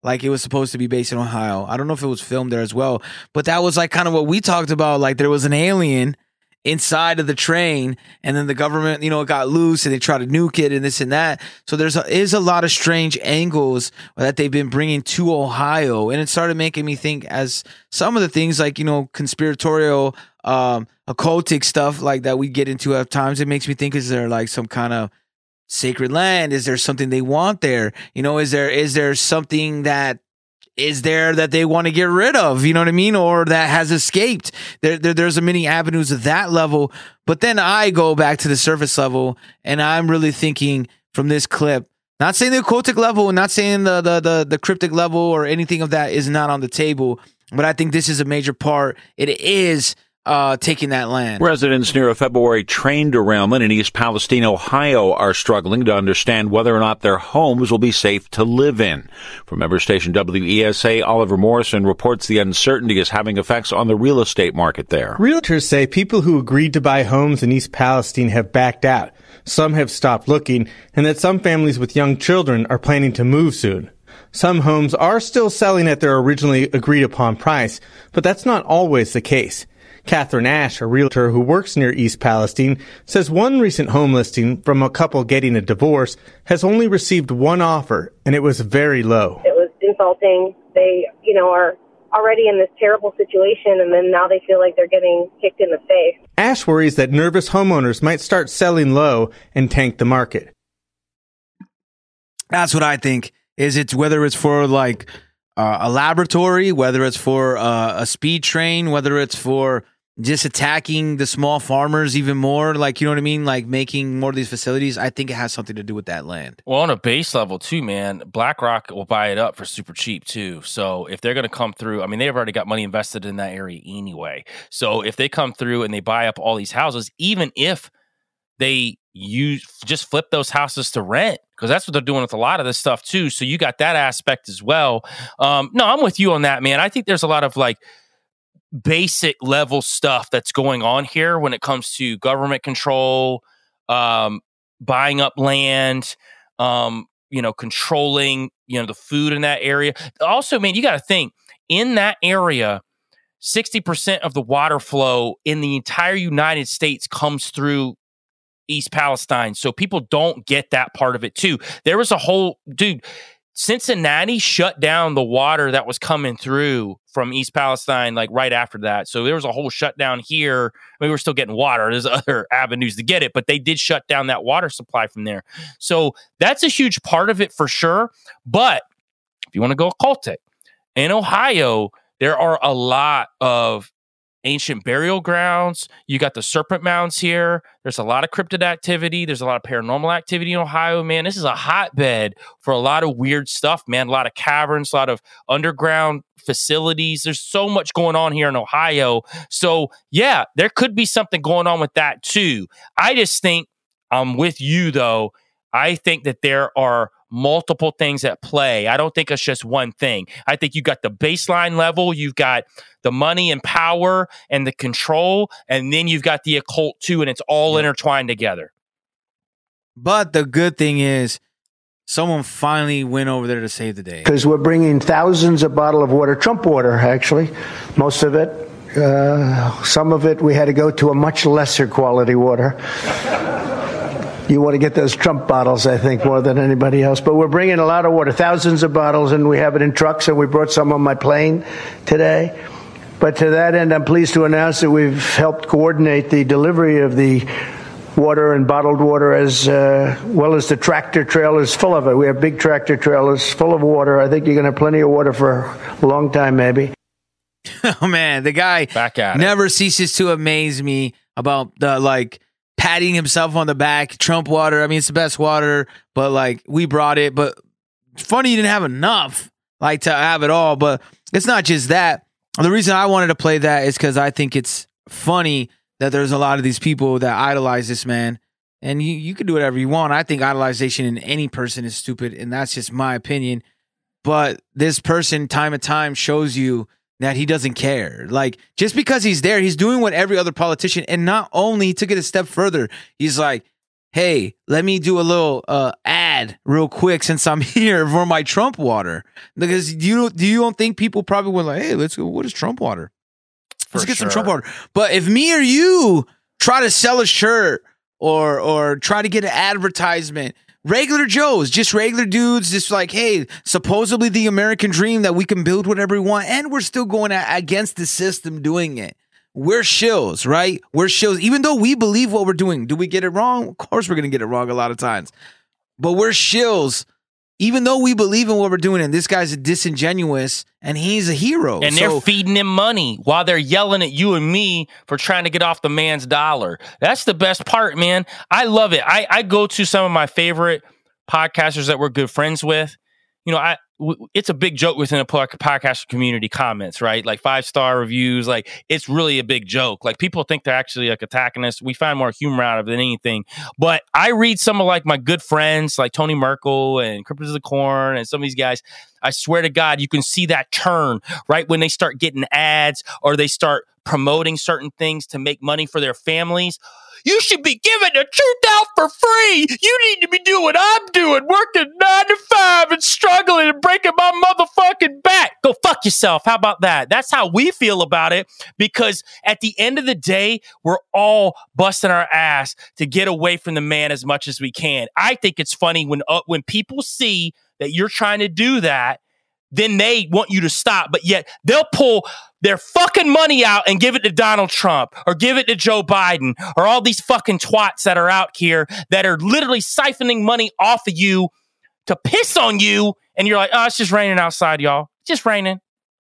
like it was supposed to be based in Ohio. I don't know if it was filmed there as well, but that was like kind of what we talked about. Like there was an alien inside of the train, and then the government, got loose and they tried to nuke it and this and that. So is a lot of strange angles that they've been bringing to Ohio, and it started making me think as some of the things like conspiratorial, occultic stuff like that we get into at times. It makes me think: is there like some kind of sacred land? Is there something they want there? Is there something that is there that they want to get rid of, you know what I mean? Or that has escaped. There's many avenues of that level. But then I go back to the surface level, and I'm really thinking from this clip, not saying the occultic level, not saying the cryptic level or anything of that is not on the table, but I think this is a major part. It is taking that land. Residents near a February train derailment in East Palestine, Ohio, are struggling to understand whether or not their homes will be safe to live in. From member station WESA, Oliver Morrison reports the uncertainty is having effects on the real estate market there. Realtors say people who agreed to buy homes in East Palestine have backed out. Some have stopped looking, and that some families with young children are planning to move soon. Some homes are still selling at their originally agreed upon price, but that's not always the case. Catherine Ash, a realtor who works near East Palestine, says one recent home listing from a couple getting a divorce has only received one offer, and it was very low. It was insulting. They, are already in this terrible situation, and then now they feel like they're getting kicked in the face. Ash worries that nervous homeowners might start selling low and tank the market. That's what I think. Whether it's for like a laboratory, whether it's for a speed train, whether it's for just attacking the small farmers even more, like, you know what I mean? Like making more of these facilities. I think it has something to do with that land. Well, on a base level too, man, BlackRock will buy it up for super cheap too. So if they're going to come through, I mean, they've already got money invested in that area anyway. So if they come through and they buy up all these houses, even if they just flip those houses to rent, because that's what they're doing with a lot of this stuff too. So you got that aspect as well. No, I'm with you on that, man. I think there's a lot of like basic level stuff that's going on here when it comes to government control, buying up land, controlling, the food in that area. Also, man, you got to think in that area, 60% of the water flow in the entire United States comes through East Palestine. So people don't get that part of it too. There was Cincinnati shut down the water that was coming through from East Palestine, like right after that. So there was a whole shutdown here. I mean, we're still getting water. There's other avenues to get it, but they did shut down that water supply from there. So that's a huge part of it for sure. But if you want to go occultic, in Ohio, there are a lot of ancient burial grounds. You got the Serpent Mounds here. There's a lot of cryptid activity. There's a lot of paranormal activity in Ohio, man. This is a hotbed for a lot of weird stuff, man. A lot of caverns, a lot of underground facilities. There's so much going on here in Ohio. So, yeah, there could be something going on with that too. I just think, I'm with you though, I think that there are multiple things at play. I don't think it's just one thing. I think you got the baseline level, you've got the money and power and the control, and then you've got the occult too, and it's all intertwined together. But the good thing is someone finally went over there to save the day. Because we're bringing thousands of bottles of water, Trump water actually, most of it. Some of it we had to go to a much lesser quality water. You want to get those Trump bottles, I think, more than anybody else. But we're bringing a lot of water, thousands of bottles, and we have it in trucks, and we brought some on my plane today. But to that end, I'm pleased to announce that we've helped coordinate the delivery of the water and bottled water as well as the tractor trailers full of it. We have big tractor trailers full of water. I think you're going to have plenty of water for a long time, maybe. Oh, man, the guy never ceases to amaze me about the, patting himself on the back. Trump water, I mean, it's the best water, but, we brought it. But it's funny you didn't have enough, to have it all. But it's not just that. The reason I wanted to play that is because I think it's funny that there's a lot of these people that idolize this man. And you can do whatever you want. I think idolization in any person is stupid, and that's just my opinion. But this person, time and time, shows you that he doesn't care. Just because he's there, he's doing what every other politician, and not only, he took it a step further. He's like, hey, let me do a little ad real quick since I'm here for my Trump water. Because you don't think people probably were like, hey, let's go. What is Trump water? Let's get some Trump water. But if me or you try to sell a shirt or try to get an advertisement, regular Joes, just regular dudes, just like, hey, supposedly the American dream that we can build whatever we want, and we're still going against the system doing it. We're shills, right? We're shills. Even though we believe what we're doing, do we get it wrong? Of course we're going to get it wrong a lot of times. But we're shills, even though we believe in what we're doing, and this guy's disingenuous, and he's a hero. And they're feeding him money while they're yelling at you and me for trying to get off the man's dollar. That's the best part, man. I love it. I go to some of my favorite podcasters that we're good friends with. You know, it's a big joke within the podcast community comments, right? Like 5-star reviews, like it's really a big joke. Like people think they're actually like attacking us. We find more humor out of it than anything. But I read some of like my good friends, like Tony Merkel and Crypto to the Corn and some of these guys. I swear to God, you can see that turn right when they start getting ads or they start promoting certain things to make money for their families. You should be giving the truth out for free. You need to be doing what I'm doing, working 9 to 5 and struggling and breaking my motherfucking back. Go fuck yourself. How about that? That's how we feel about it, because at the end of the day, we're all busting our ass to get away from the man as much as we can. I think it's funny when people see that you're trying to do that, then they want you to stop, but yet they'll pull their fucking money out and give it to Donald Trump or give it to Joe Biden or all these fucking twats that are out here that are literally siphoning money off of you to piss on you. And you're like, oh, it's just raining outside, y'all. It's just raining.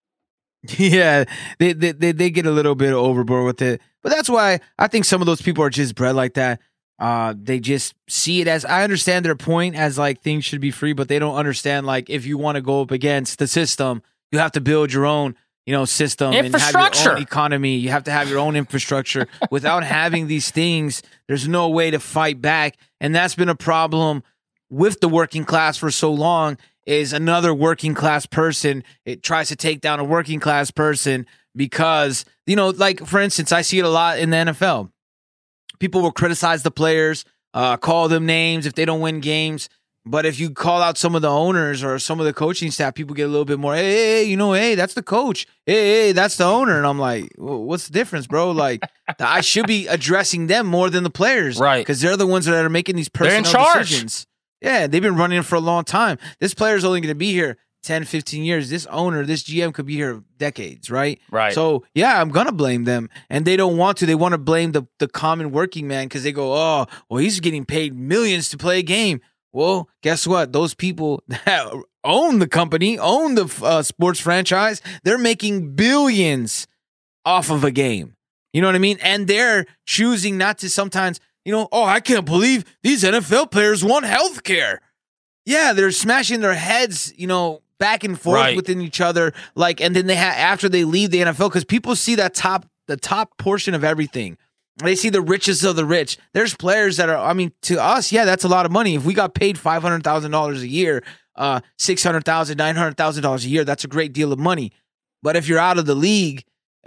Yeah, they get a little bit overboard with it. But that's why I think some of those people are just bred like that. They just see it as, I understand their point as like things should be free, but they don't understand like if you want to go up against the system, you have to build your own, system and have your own economy. You have to have your own infrastructure. Without having these things, there's no way to fight back. And that's been a problem with the working class for so long, is another working class person, it tries to take down a working class person because, like for instance, I see it a lot in the NFL. People will criticize the players, call them names if they don't win games. But if you call out some of the owners or some of the coaching staff, people get a little bit more, hey, that's the coach. Hey, that's the owner. And I'm like, well, what's the difference, bro? Like, I should be addressing them more than the players. Right. Because they're the ones that are making these personnel decisions. Yeah, they've been running for a long time. This player's only going to be here 10, 15 years. This owner, this GM could be here decades, right? Right. So, yeah, I'm going to blame them. And they don't want to. They want to blame the common working man because they go, oh, well, he's getting paid millions to play a game. Well, guess what? Those people that own the company, own the sports franchise, they're making billions off of a game. You know what I mean? And they're choosing not to sometimes, oh, I can't believe these NFL players want health care. Yeah, they're smashing their heads, back and forth within each other. Like, and then they after they leave the NFL, because people see that the top portion of everything. They see the richest of the rich. There's players that are, to us, yeah, that's a lot of money. If we got paid $500,000 a year, $600,000, $900,000 a year, that's a great deal of money. But if you're out of the league,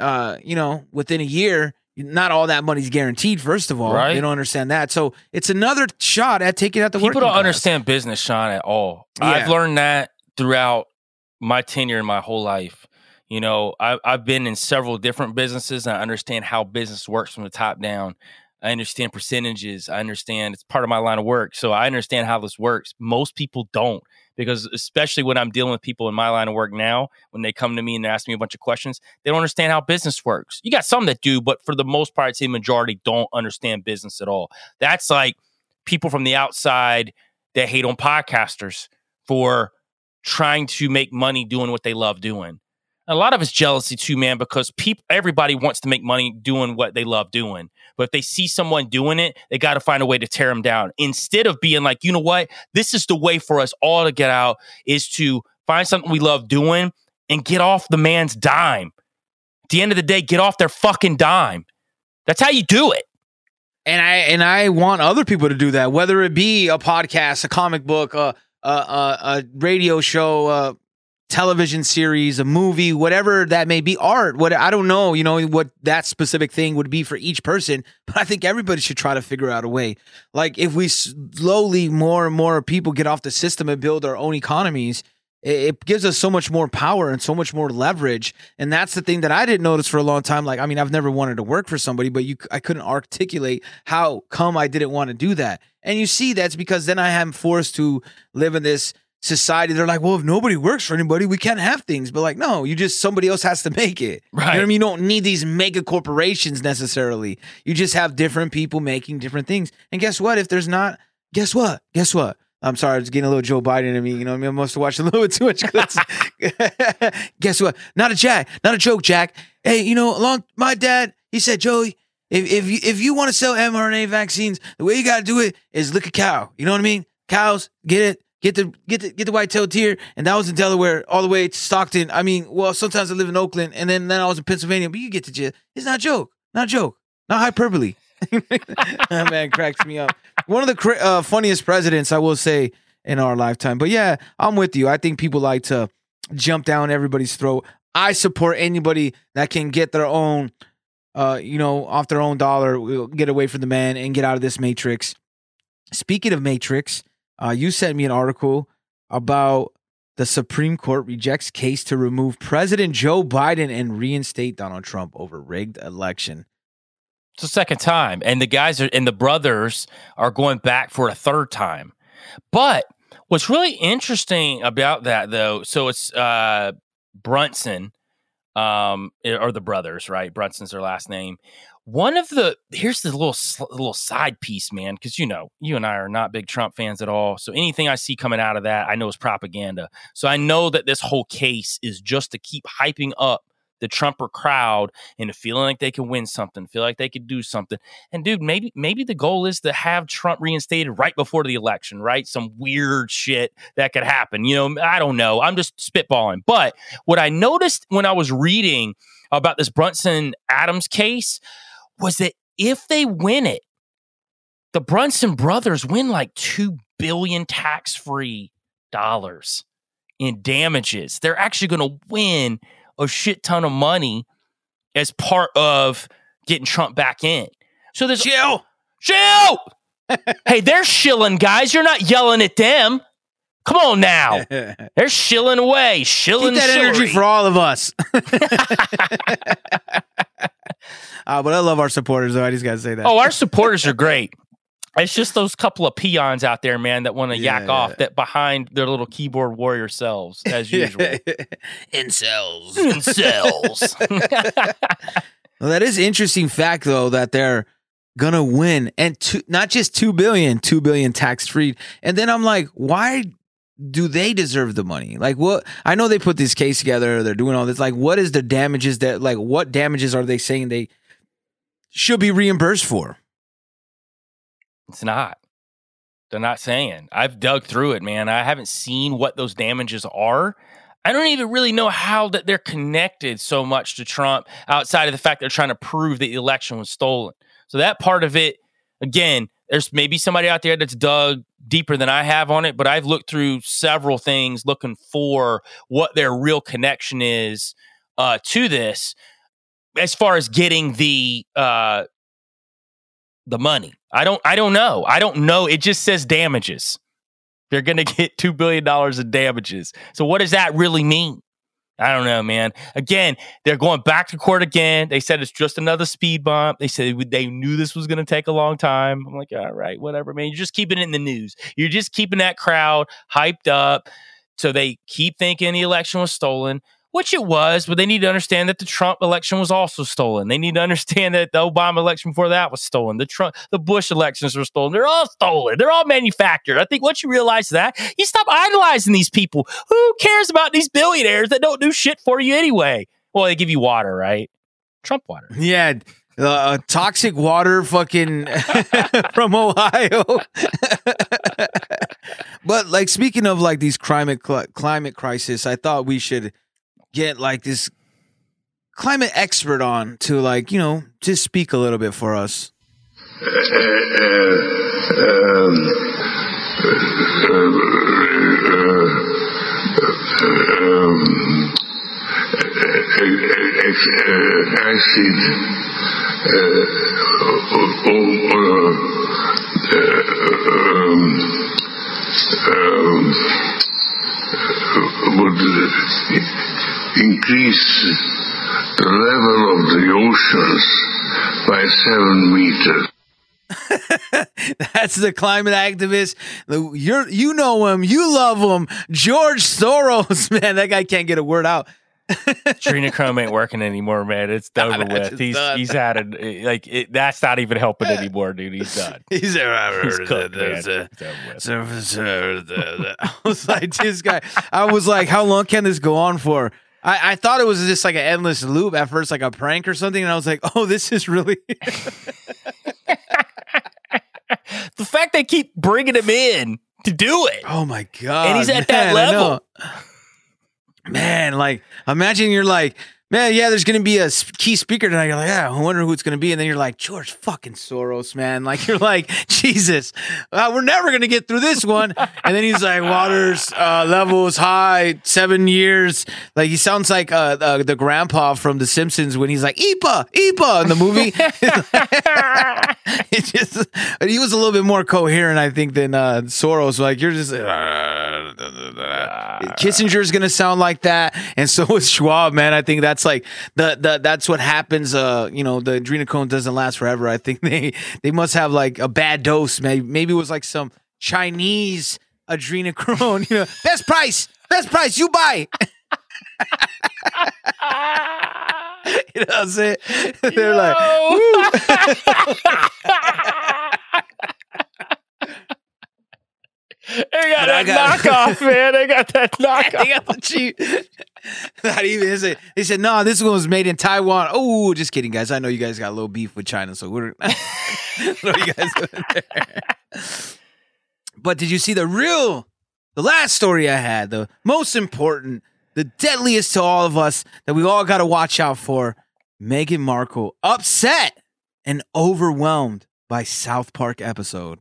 within a year, not all that money's guaranteed, first of all. Right. They don't understand that. So it's another shot at taking out the working People don't class. understand business, Sean, at all. Yeah. I've learned that throughout my tenure in my whole life. I've been in several different businesses, and I understand how business works from the top down. I understand percentages. I understand it's part of my line of work. So I understand how this works. Most people don't, because especially when I'm dealing with people in my line of work now, when they come to me and they ask me a bunch of questions, they don't understand how business works. You got some that do, but for the most part, I'd say majority don't understand business at all. That's like people from the outside that hate on podcasters for trying to make money doing what they love doing. A lot of it's jealousy too, man, because everybody wants to make money doing what they love doing. But if they see someone doing it, they got to find a way to tear them down. Instead of being like, you know what? This is the way for us all to get out, is to find something we love doing and get off the man's dime. At the end of the day, get off their fucking dime. That's how you do it. And I want other people to do that, whether it be a podcast, a comic book, a radio show, television series, a movie, whatever that may be, art, what I don't know, what that specific thing would be for each person, but I think everybody should try to figure out a way. Like if we slowly more and more people get off the system and build our own economies, it gives us so much more power and so much more leverage. And that's the thing that I didn't notice for a long time. Like, I mean, I've never wanted to work for somebody, but I couldn't articulate how come I didn't want to do that. And you see, that's because then I am forced to live in this society. They're like, well, if nobody works for anybody, we can't have things. But like, no, somebody else has to make it. Right. You know what I mean? You don't need these mega corporations necessarily. You just have different people making different things. And guess what? If there's not, guess what? I'm sorry, I was getting a little Joe Biden in me. You know what I mean? I must have watched a little bit too much clips. Guess what? Not a joke, Jack. Hey, my dad, he said, Joey, if you want to sell mRNA vaccines, the way you got to do it is lick a cow. You know what I mean? Cows, get it. Get the white-tailed deer, and that was in Delaware all the way to Stockton. I mean, well, sometimes I live in Oakland, and then I was in Pennsylvania, but you get to jail. It's not a joke, not hyperbole. That man cracks me up. One of the funniest presidents, I will say, in our lifetime. But yeah, I'm with you. I think people like to jump down everybody's throat. I support anybody that can get their own, off their own dollar, get away from the man and get out of this matrix. Speaking of matrix, you sent me an article about the Supreme Court rejects case to remove President Joe Biden and reinstate Donald Trump over rigged election. It's the second time, and the brothers are going back for a third time. But what's really interesting about that, though, so it's Brunson, or the brothers, right? Brunson's their last name. Here's the little side piece, man, because you and I are not big Trump fans at all. So anything I see coming out of that, I know is propaganda. So I know that this whole case is just to keep hyping up the Trumper crowd into feeling like they can win something, feel like they could do something. And dude, maybe the goal is to have Trump reinstated right before the election, right? Some weird shit that could happen. I don't know. I'm just spitballing. But what I noticed when I was reading about this Brunson Adams case was that if they win it, the Brunson brothers win like $2 billion tax-free dollars in damages. They're actually going to win a shit ton of money as part of getting Trump back in. So there's chill. Hey, they're shilling, guys. You're not yelling at them. Come on now. They're shilling away. Keep that energy for all of us. But I love our supporters, though. I just got to say that. Oh, our supporters are great. It's just those couple of peons out there, man, that want to yak off that behind their little keyboard warrior selves, as usual. Incels. Well, that is interesting fact, though, that they're going to win. And not just $2 billion tax-free. And then I'm like, why do they deserve the money? Like, what? I know they put this case together. They're doing all this. Like, what is the damages what damages are they saying they should be reimbursed for? It's not. They're not saying. I've dug through it, man. I haven't seen what those damages are. I don't even really know how that they're connected so much to Trump outside of the fact they're trying to prove that the election was stolen. So that part of it, again, there's maybe somebody out there that's dug deeper than I have on it, but I've looked through several things looking for what their real connection is to this as far as getting the money. I don't know. It just says damages. They're going to get $2 billion in damages. So what does that really mean? I don't know, man. Again, they're going back to court again. They said it's just another speed bump. They said they knew this was going to take a long time. I'm like, all right, whatever, man. You're just keeping it in the news. You're just keeping that crowd hyped up. So they keep thinking the election was stolen, which it was, but they need to understand that the Trump election was also stolen. They need to understand that the Obama election before that was stolen. The Bush elections were stolen. They're all stolen. They're all manufactured. I think once you realize that, you stop idolizing these people. Who cares about these billionaires that don't do shit for you anyway? Well, they give you water, right? Trump water. Yeah. Toxic water fucking from Ohio. But like, speaking of like these climate crisis, I thought we should get like this climate expert on to just speak a little bit for us. acid would increase the level of the oceans by 7 meters. That's the climate activist. You know him. You love him. George Soros, man. That guy can't get a word out. Adrenochrome ain't working anymore, man. It's over with. He's had it. Like that's not even helping anymore, dude. He's done. He's cooked, man. I was like, this guy. I was like, how long can this go on for? I thought it was just like an endless loop at first, like a prank or something, and I was like, oh, this is really. The fact they keep bringing him in to do it. Oh my god! And he's at that level. Man, like, imagine you're like, man, yeah, there's going to be a key speaker tonight. You're like, yeah, I wonder who it's going to be. And then you're like, George fucking Soros, man. Like, you're like, Jesus, we're never going to get through this one. And then he's like, water's levels high, 7 years. Like, he sounds like the grandpa from The Simpsons when he's like, Ipa in the movie. It's just, he was a little bit more coherent, I think, than Soros. Like, you're just, Kissinger's going to sound like that. And so is Schwab, man. I think that's like that's what happens. The adrenochrome doesn't last forever. I think they must have like a bad dose. Maybe it was like some Chinese adrenochrome. Best price, you buy. You know what I'm saying? They're like, they got that knockoff, man. They got that knockoff. They got the cheap. Not even is it? They said, no, this one was made in Taiwan. Oh, just kidding, guys. I know you guys got a little beef with China, so we're what are you guys doing there? But did you see the last story I had, the most important, the deadliest to all of us that we all got to watch out for? Meghan Markle upset and overwhelmed by South Park episode.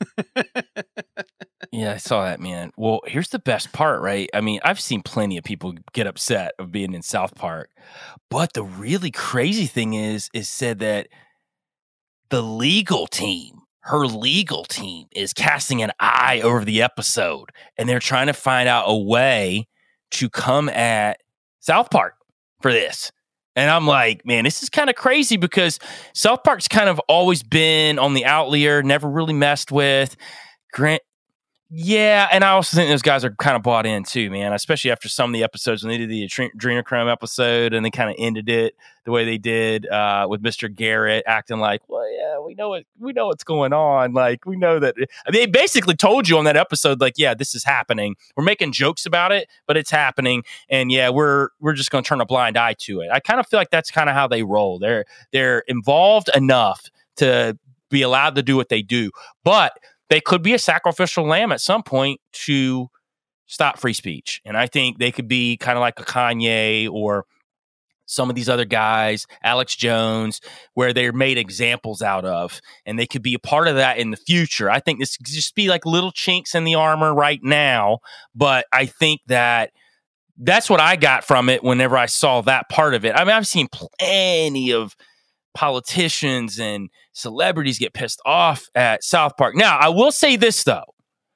Yeah, I saw that, man. Well, here's the best part, right? I mean, I've seen plenty of people get upset of being in South Park, but the really crazy thing is said that the legal team, her legal team, is casting an eye over the episode, and they're trying to find out a way to come at South Park for this. And I'm like, man, this is kind of crazy because South Park's kind of always been on the outlier, never really messed with. Yeah, and I also think those guys are kind of bought in too, man, especially after some of the episodes when they did the Adrenochrome episode and they kind of ended it the way they did with Mr. Garrett acting like, well, yeah, we know what's going on. Like, we know that they basically told you on that episode, like, yeah, this is happening. We're making jokes about it, but it's happening. And yeah, we're just going to turn a blind eye to it. I kind of feel like that's kind of how they roll. They're involved enough to be allowed to do what they do, but they could be a sacrificial lamb at some point to stop free speech. And I think they could be kind of like a Kanye or some of these other guys, Alex Jones, where they're made examples out of, and they could be a part of that in the future. I think this could just be like little chinks in the armor right now, but I think that's what I got from it whenever I saw that part of it. I mean, I've seen plenty of politicians and celebrities get pissed off at South Park. Now, I will say this though.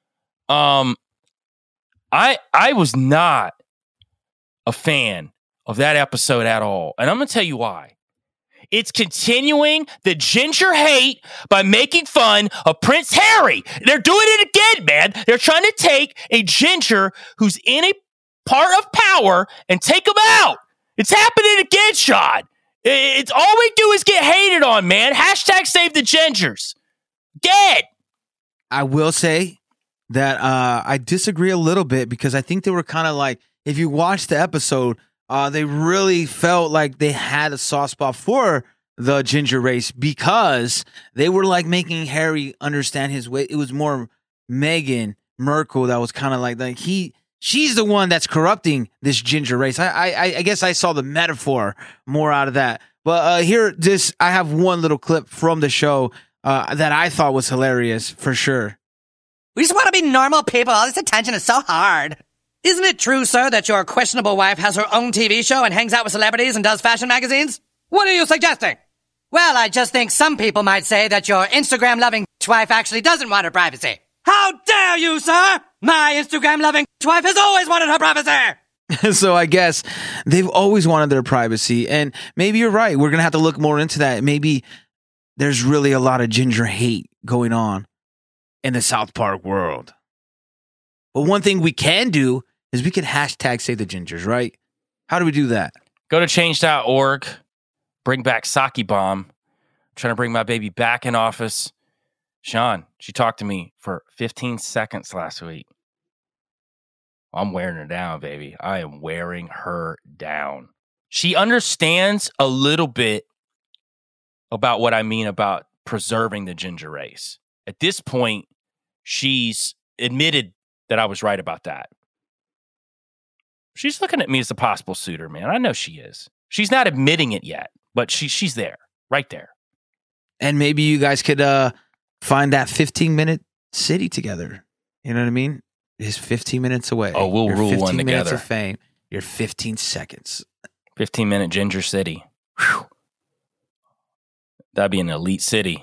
I was not a fan of that episode at all. And I'm going to tell you why. It's continuing the ginger hate by making fun of Prince Harry. They're doing it again, man. They're trying to take a ginger who's in a part of power and take him out. It's happening again, Sean. It's all we do is get hated on, man. Hashtag save the gingers. Get. I will say that I disagree a little bit because I think they were kind of like, if you watch the episode, they really felt like they had a soft spot for the ginger race because they were like making Harry understand his way. It was more Meghan Markle that was kind of like she's the one that's corrupting this ginger race. I guess I saw the metaphor more out of that. But I have one little clip from the show that I thought was hilarious for sure. We just want to be normal people. All this attention is so hard. Isn't it true, sir, that your questionable wife has her own TV show and hangs out with celebrities and does fashion magazines? What are you suggesting? Well, I just think some people might say that your Instagram-loving wife actually doesn't want her privacy. How dare you, sir? My Instagram-loving wife has always wanted her privacy. So I guess they've always wanted their privacy. And maybe you're right. We're going to have to look more into that. Maybe there's really a lot of ginger hate going on in the South Park world. But one thing we can do is we can hashtag Save the Gingers, right? How do we do that? Go to change.org. Bring back Saki Bomb. I'm trying to bring my baby back in office. Sean, she talked to me for 15 seconds last week. I'm wearing her down, baby. I am wearing her down. She understands a little bit about what I mean about preserving the ginger race. At this point, she's admitted that I was right about that. She's looking at me as a possible suitor, man. I know she is. She's not admitting it yet, but she's there, right there. And maybe you guys could find that 15-minute city together. You know what I mean? It's 15 minutes away. Oh, we'll rule one together. 15 minutes of fame. You're 15 seconds. 15-minute Ginger City. Whew. That'd be an elite city.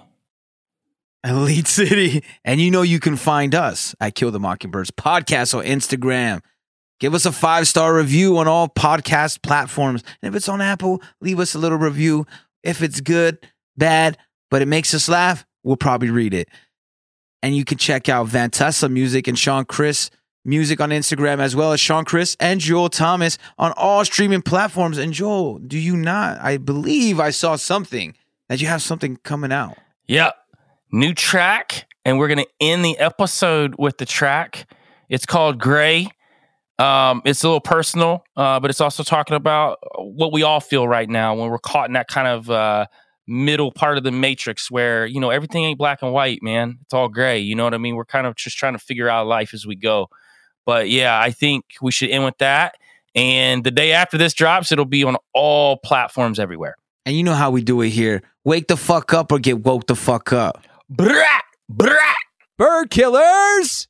Elite city. And you know you can find us at Kill the Mockingbirds podcast on Instagram. Give us a 5-star review on all podcast platforms. And if it's on Apple, leave us a little review. If it's good, bad, but it makes us laugh, we'll probably read it. And you can check out Vantessa Music and Sean Chris Music on Instagram, as well as Sean Chris and Joel Thomas on all streaming platforms. And Joel, do you not? I believe I saw something that you have something coming out. Yep. New track. And we're going to end the episode with the track. It's called Gray. It's a little personal, but it's also talking about what we all feel right now when we're caught in that kind of middle part of the matrix where, you know, everything ain't black and white, man. It's all gray. You know what I mean? We're kind of just trying to figure out life as we go. But yeah, I think we should end with that. And the day after this drops, it'll be on all platforms everywhere. And you know how we do it here. Wake the fuck up or get woke the fuck up. Brat! Brat! Bird killers!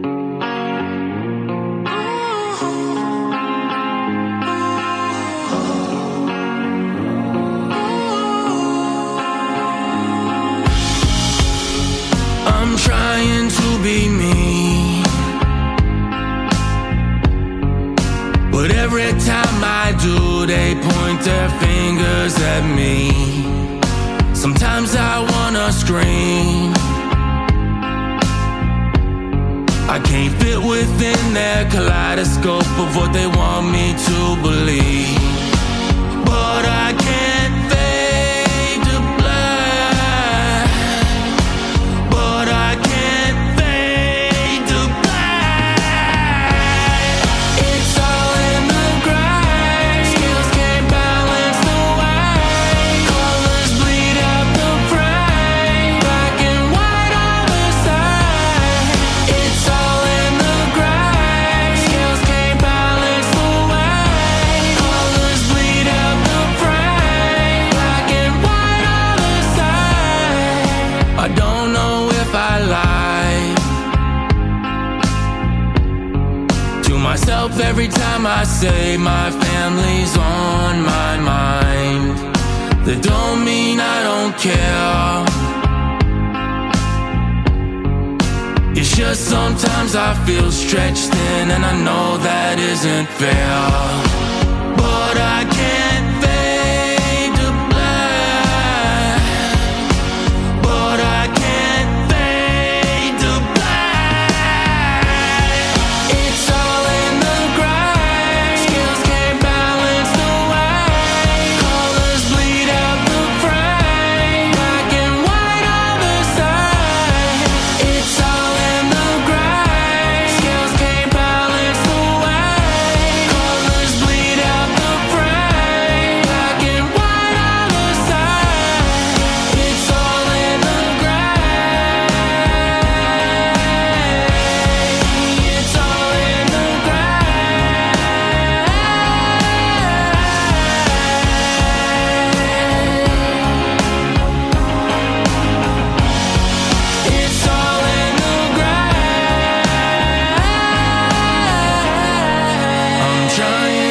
I'm trying to be me, but every time I do, they point their fingers at me. Sometimes I wanna scream, I can't fit within their kaleidoscope of what they want me to believe, but I can't fade to black, but I can't fade to black. It's all in the gray, skills can't balance the way, colors bleed out the frame, black and white on the side. It's all in the gray, skills can't balance the way, colors bleed out the frame, black and white on the side. I don't know if I lie to myself every time I say my family's on my mind. That don't mean I don't care. It's just sometimes I feel stretched thin, and I know that isn't fair. But I can't fade to black, but I can't fade to black. It's all in the gray, skills can't balance the way, colors bleed out the frame, black and white on the side. It's all in the gray, skills can't balance the way, colors bleed out the frame, trying